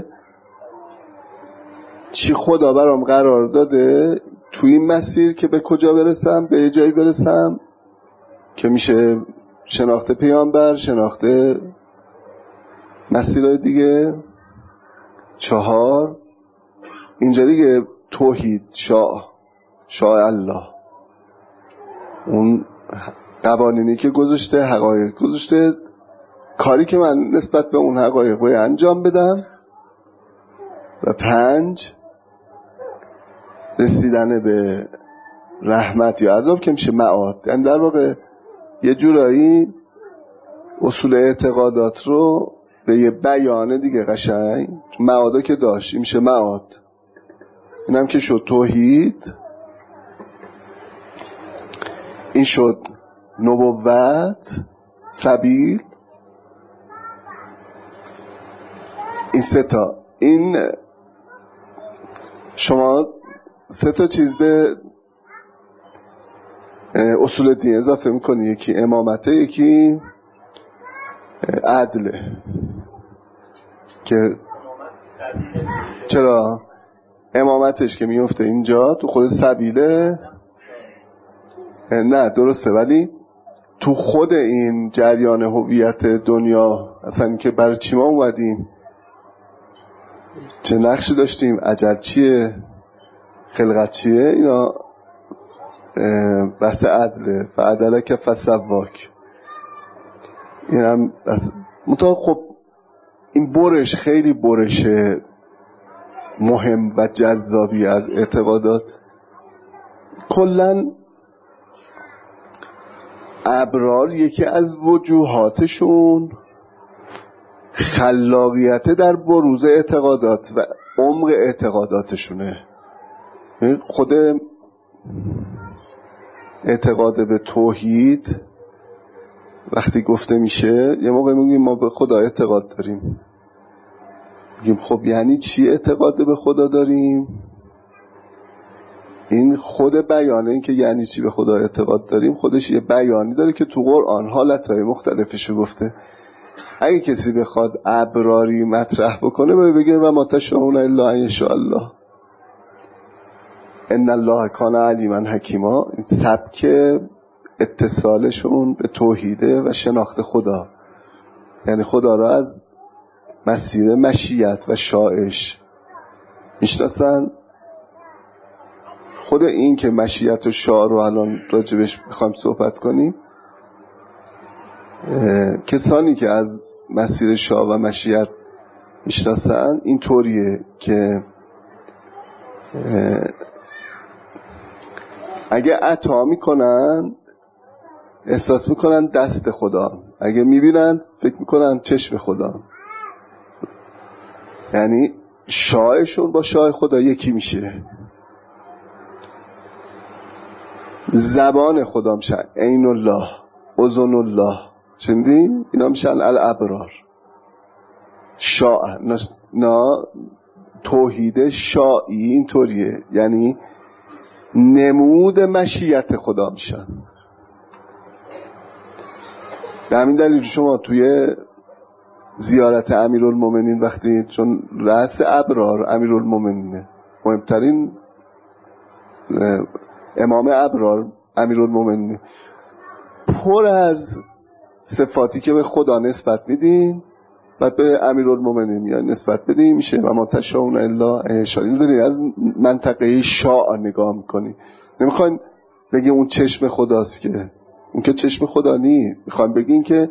چی خدا برام قرار داده تو این مسیر که به کجا برسم، به جایی برسم که میشه شناخته پیامبر، شناخته مسیرهای دیگه. چهار، اینجا دیگه توحید، شاه شاه الله، اون قوانینی که گذاشته، حقایق گذاشته، کاری که من نسبت به اون حقایق باید انجام بدم. و پنج، رسیدن به رحمت یا عذاب که میشه معاد. یعنی در واقع یه جورایی اصول اعتقادات رو به یه بیانه دیگه قشنگ معادا که داشت میشه معاد. اینم که شد توحید، این شد نبوت، سبیل، این سه تا. این شما سه تا چیز به اصول دین اضافه میکنی، یکی امامته، یکی عدله. که چرا امامتش که میفته اینجا تو خود سبیله، نه درسته، ولی تو خود این جریان هویت دنیا اصلا که برای چی ما اومدیم، چه نقشی داشتیم، اجل چیه، خلقت چیه، اینا بحث عدله. فعدلک فسواک. این هم مطابق. خب این برش خیلی برش مهم و جذابی از اعتقادات. کلن ابرار یکی از وجوهاتشون خلاقیت در بروز اعتقادات و عمق اعتقاداتشونه. خود اعتقاد به توحید وقتی گفته میشه، یه موقع میگیم ما به خدا اعتقاد داریم، میگیم خب یعنی چی اعتقاد به خدا داریم؟ این خود بیانه، این که یعنی چی به خدا اعتقاد داریم، خودش یه بیانی داره که تو قرآن حالتهای مختلفشو گفته. اگه کسی بخواد ابراری مطرح بکنه باید بگه و ما تشاءون الا ان یشاء الله ان الله کان علیما حکیما. این سبک اتصالشون به توحیده و شناخت خدا، یعنی خدا را از مسیر مشیت و شائش میشناسن. خود این که مشیت و شاء رو الان راجبش بخوایم صحبت کنیم، کسانی که از مسیر شاء و مشیت میشناسن این طوریه که اگه عطا میکنن احساس میکنن دست خدا، اگه میبینن فکر میکنن چشم خدا. یعنی شاعشون با شاع خدا یکی میشه. زبان خدا میشن عین الله، اذن الله، شنیدین؟ اینا میشن الابرار. شاء نه توحید شائی اینطوریه، یعنی نمود مشیت خدا میشن. به همین دلیل شما توی زیارت امیرالمومنین وقتی، چون رأس ابرار امیرالمومنینه، مهمترین امام ابرار امیرالمومنین، پر از صفاتی که به خدا نسبت میدین بعد به امیرالمومنین یا نسبت بدین میشه و ما تشاءون الا ان یشاء الله. داری از منطقه شاء نگاه میکنی، نمیخواین بگی اون چشم خداست، که اون که چشم خدا نیست. میخوایم بگین که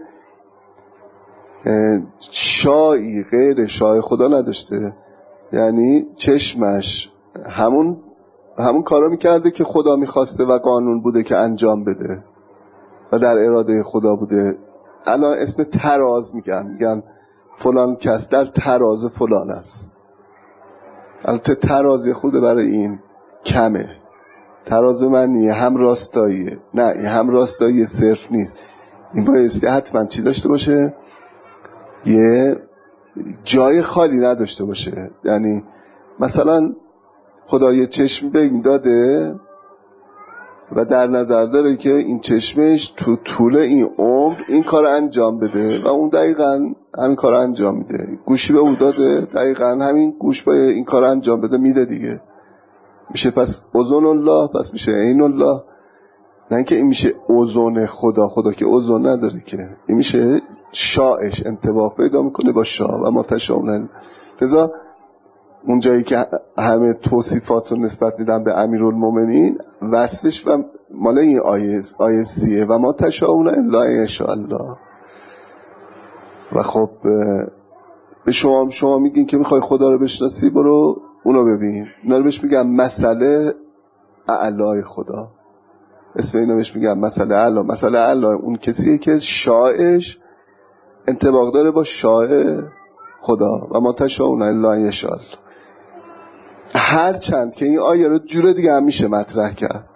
شایی غیر شای خدا نداشته، یعنی چشمش همون همون کارا میکرده که خدا میخواسته و قانون بوده که انجام بده و در اراده خدا بوده. الان اسم تراز میگن، میگن فلان کس در تراز فلان است. البته تراز خود برای این کمه. تراز معنی هم راستاییه، نه این هم راستایی صرف نیست، این بایستی حتما چی داشته باشه؟ یه جای خالی نداشته باشه. یعنی مثلا خدا یه چشم به این داده و در نظر داره که این چشمش تو طول این عمر این کار انجام بده و اون دقیقاً همین کار انجام میده. گوشی به او داده، دقیقاً همین گوش با این کار انجام بده میده دیگه. میشه پس اذن الله، پس میشه عین الله. نه اینکه این میشه اذن خدا، خدا که اذن نداره که. این میشه شاعش انطباق پیدا میکنه با شا و ما تشاءون. لذا اون جایی که همه توصیفات رو نسبت میدن به امیرالمومنین، وصفش و مال این آیه آیه سیه و ما تشاءون الا ان یشاء الله. و خب به شما شما میگین که میخوای خدا رو بشناسی، برو اونو ببین. اینا رو بهش میگم مسئله اعلای خدا. اسم اینا بهش میگم مسئله اعلا. مسئله اعلا اون کسیه که شاعش انطباق داره با شاع خدا و ما تشاءون الا ان یشاء الله. هر چند که این آیه رو جور دیگه هم میشه مطرح کرد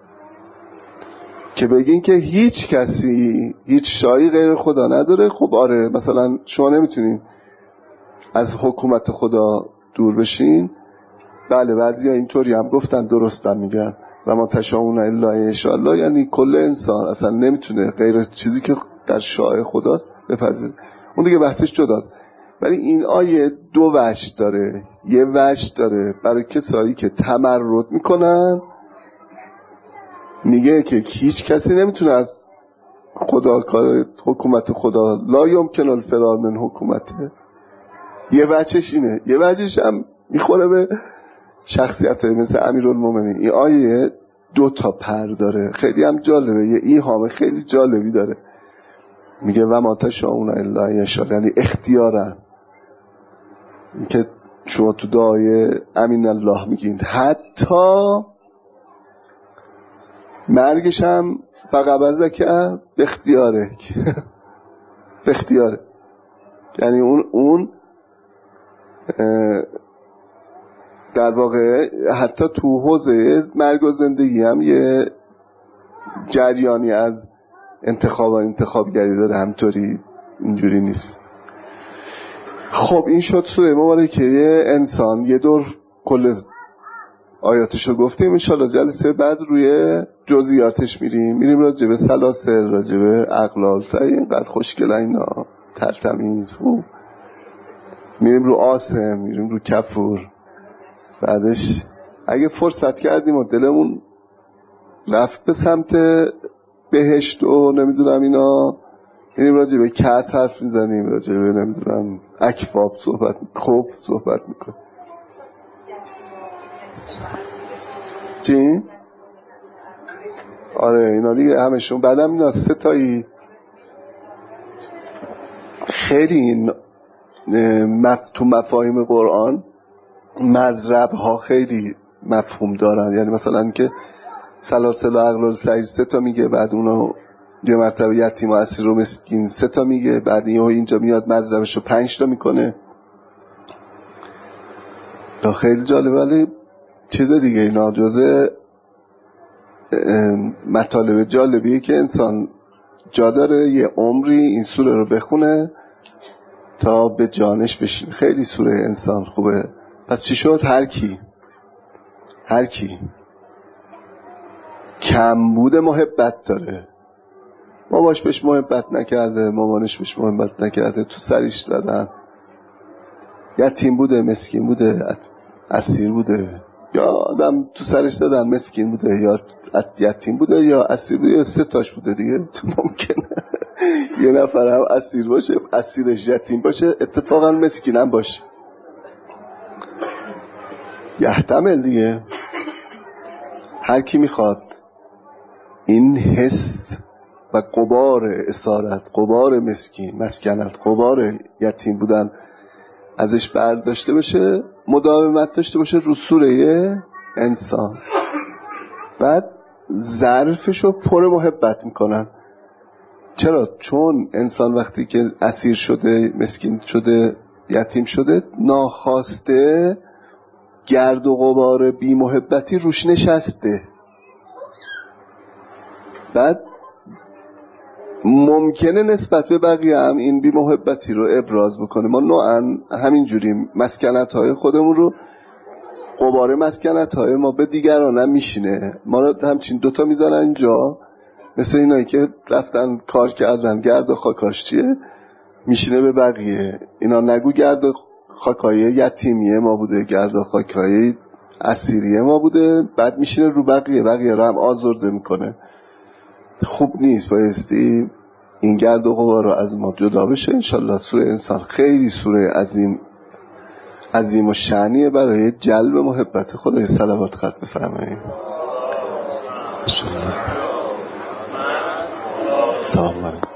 که بگین که هیچ کسی هیچ شایی غیر خدا نداره. خب آره، مثلا شما نمیتونین از حکومت خدا دور بشین. بله بعضی ها اینطوری هم گفتن، درستم میگن و ما تشاءون الا ان یشاء الله، یعنی کل انسان اصلا نمیتونه غیر چیزی که در شای خدا بپذیره. اون دیگه بحثش جداست. ولی این آیه دو وجه داره. یه وجه داره برای کسایی که تمرد میکنن، میگه که هیچ کسی نمیتونه از خدا کار حکومت خدا، لا یمکن الفرار من حکومته. یه وجهش اینه. یه وجهش هم میخوره به شخصیت مثل امیرالمومنین. این آیه دو تا پر داره، خیلی هم جالبه، یه ایهام خیلی جالبی داره. میگه و ما تشاءون الا ان یشاء، یعنی اختیارن که شما تو دعای امین الله میگین حتی مرگش هم فقط که به اختیاره به اختیاره. یعنی اون اون در واقع حتی تو حوزه مرگ و زندگی هم یه جریانی از انتخاب و انتخابگری داره، همطوری اینجوری نیست. خب این شد سوره مبارکه انسان. یه دور کل آیاتشو گفتیم، انشالله جلسه بعد روی جزئیاتش میریم میریم راجع به سلاسل، راجع به اقلال، سعی اینقدر خوشگل اینا، ترتمیز، خوب میریم رو آسم، میریم رو کفور. بعدش اگه فرصت کردیم و دلمون رفت به سمت بهشت و نمیدونم اینا، میریم راجع به کاس حرف میزنیم، راجع به نمیدونم اکفاب صحبت خوب صحبت میکنیم. چی؟ آره اینا دیگه همشون. بعدم اینا سه تایی خیلی مف... تو مفاهیم قرآن مضرب ها خیلی مفهوم دارن. یعنی مثلا که سلاسل و اغلال سعیر سه تا میگه، بعد اونو یه مرتبه یتیم و اسیر و مسکین سه تا میگه، بعد اینجا میاد مضربشو پنج تا میکنه. خیلی جالب. ولی چیز دیگه اینا جزء مطالب جالبیه که انسان جا داره یه عمری این سوره رو بخونه تا به جانش بشین. خیلی سوره انسان خوبه. پس چی شد؟ هر کی هر کی کمبود محبت داره، باباش بهش محبت نکرده، مامانش بهش محبت نکرده، تو سریش زدن، یتیم بوده، مسکین بوده، اسیر بوده، یا آدم تو سرش زدن مسکین بوده، یا یتیم بوده، یا اسیر بوده، یا سه تاش بوده دیگه. تو ممکنه یه نفر هم اسیر باشه، اسیرش یتیم باشه، اتفاقا مسکین هم باشه، یحتمل دیگه. هر کی میخواد این حس و غبار اسارت، غبار مسکین، مسکنت، غبار یتیم بودن ازش برداشته باشه، مداومت داشته باشه رو سوره انسان، بعد ظرفشو پر محبت میکنن. چرا؟ چون انسان وقتی که اسیر شده، مسکین شده، یتیم شده، ناخواسته گرد و غبار بی محبتی روش نشسته. بعد ممکنه نسبت به بقیه هم این بی محبتی رو ابراز بکنه. ما نوعا همین جوریم، مسکنت های خودمون رو، غبار مسکنت های ما به دیگران هم میشینه. ما رو همچین دوتا میزنن اینجا، مثل اینایی که رفتن کار کردن، گرد و خاکاشتیه میشینه به بقیه. اینا نگو گرد و خاکای یتیمیه ما بوده، گرد و خاکای اسیریه ما بوده، بعد میشینه رو بقیه، بقیه رو هم آزرده میکنه. خوب نیست. بایستی این گرد و غبار رو از ما جدا بشه. انشالله سوره انسان خیلی سوره عظیم عظیم و شأنیه برای جلب محبت خدای. صلوات ختم بفرمایید. انشالله. سلام علیکم.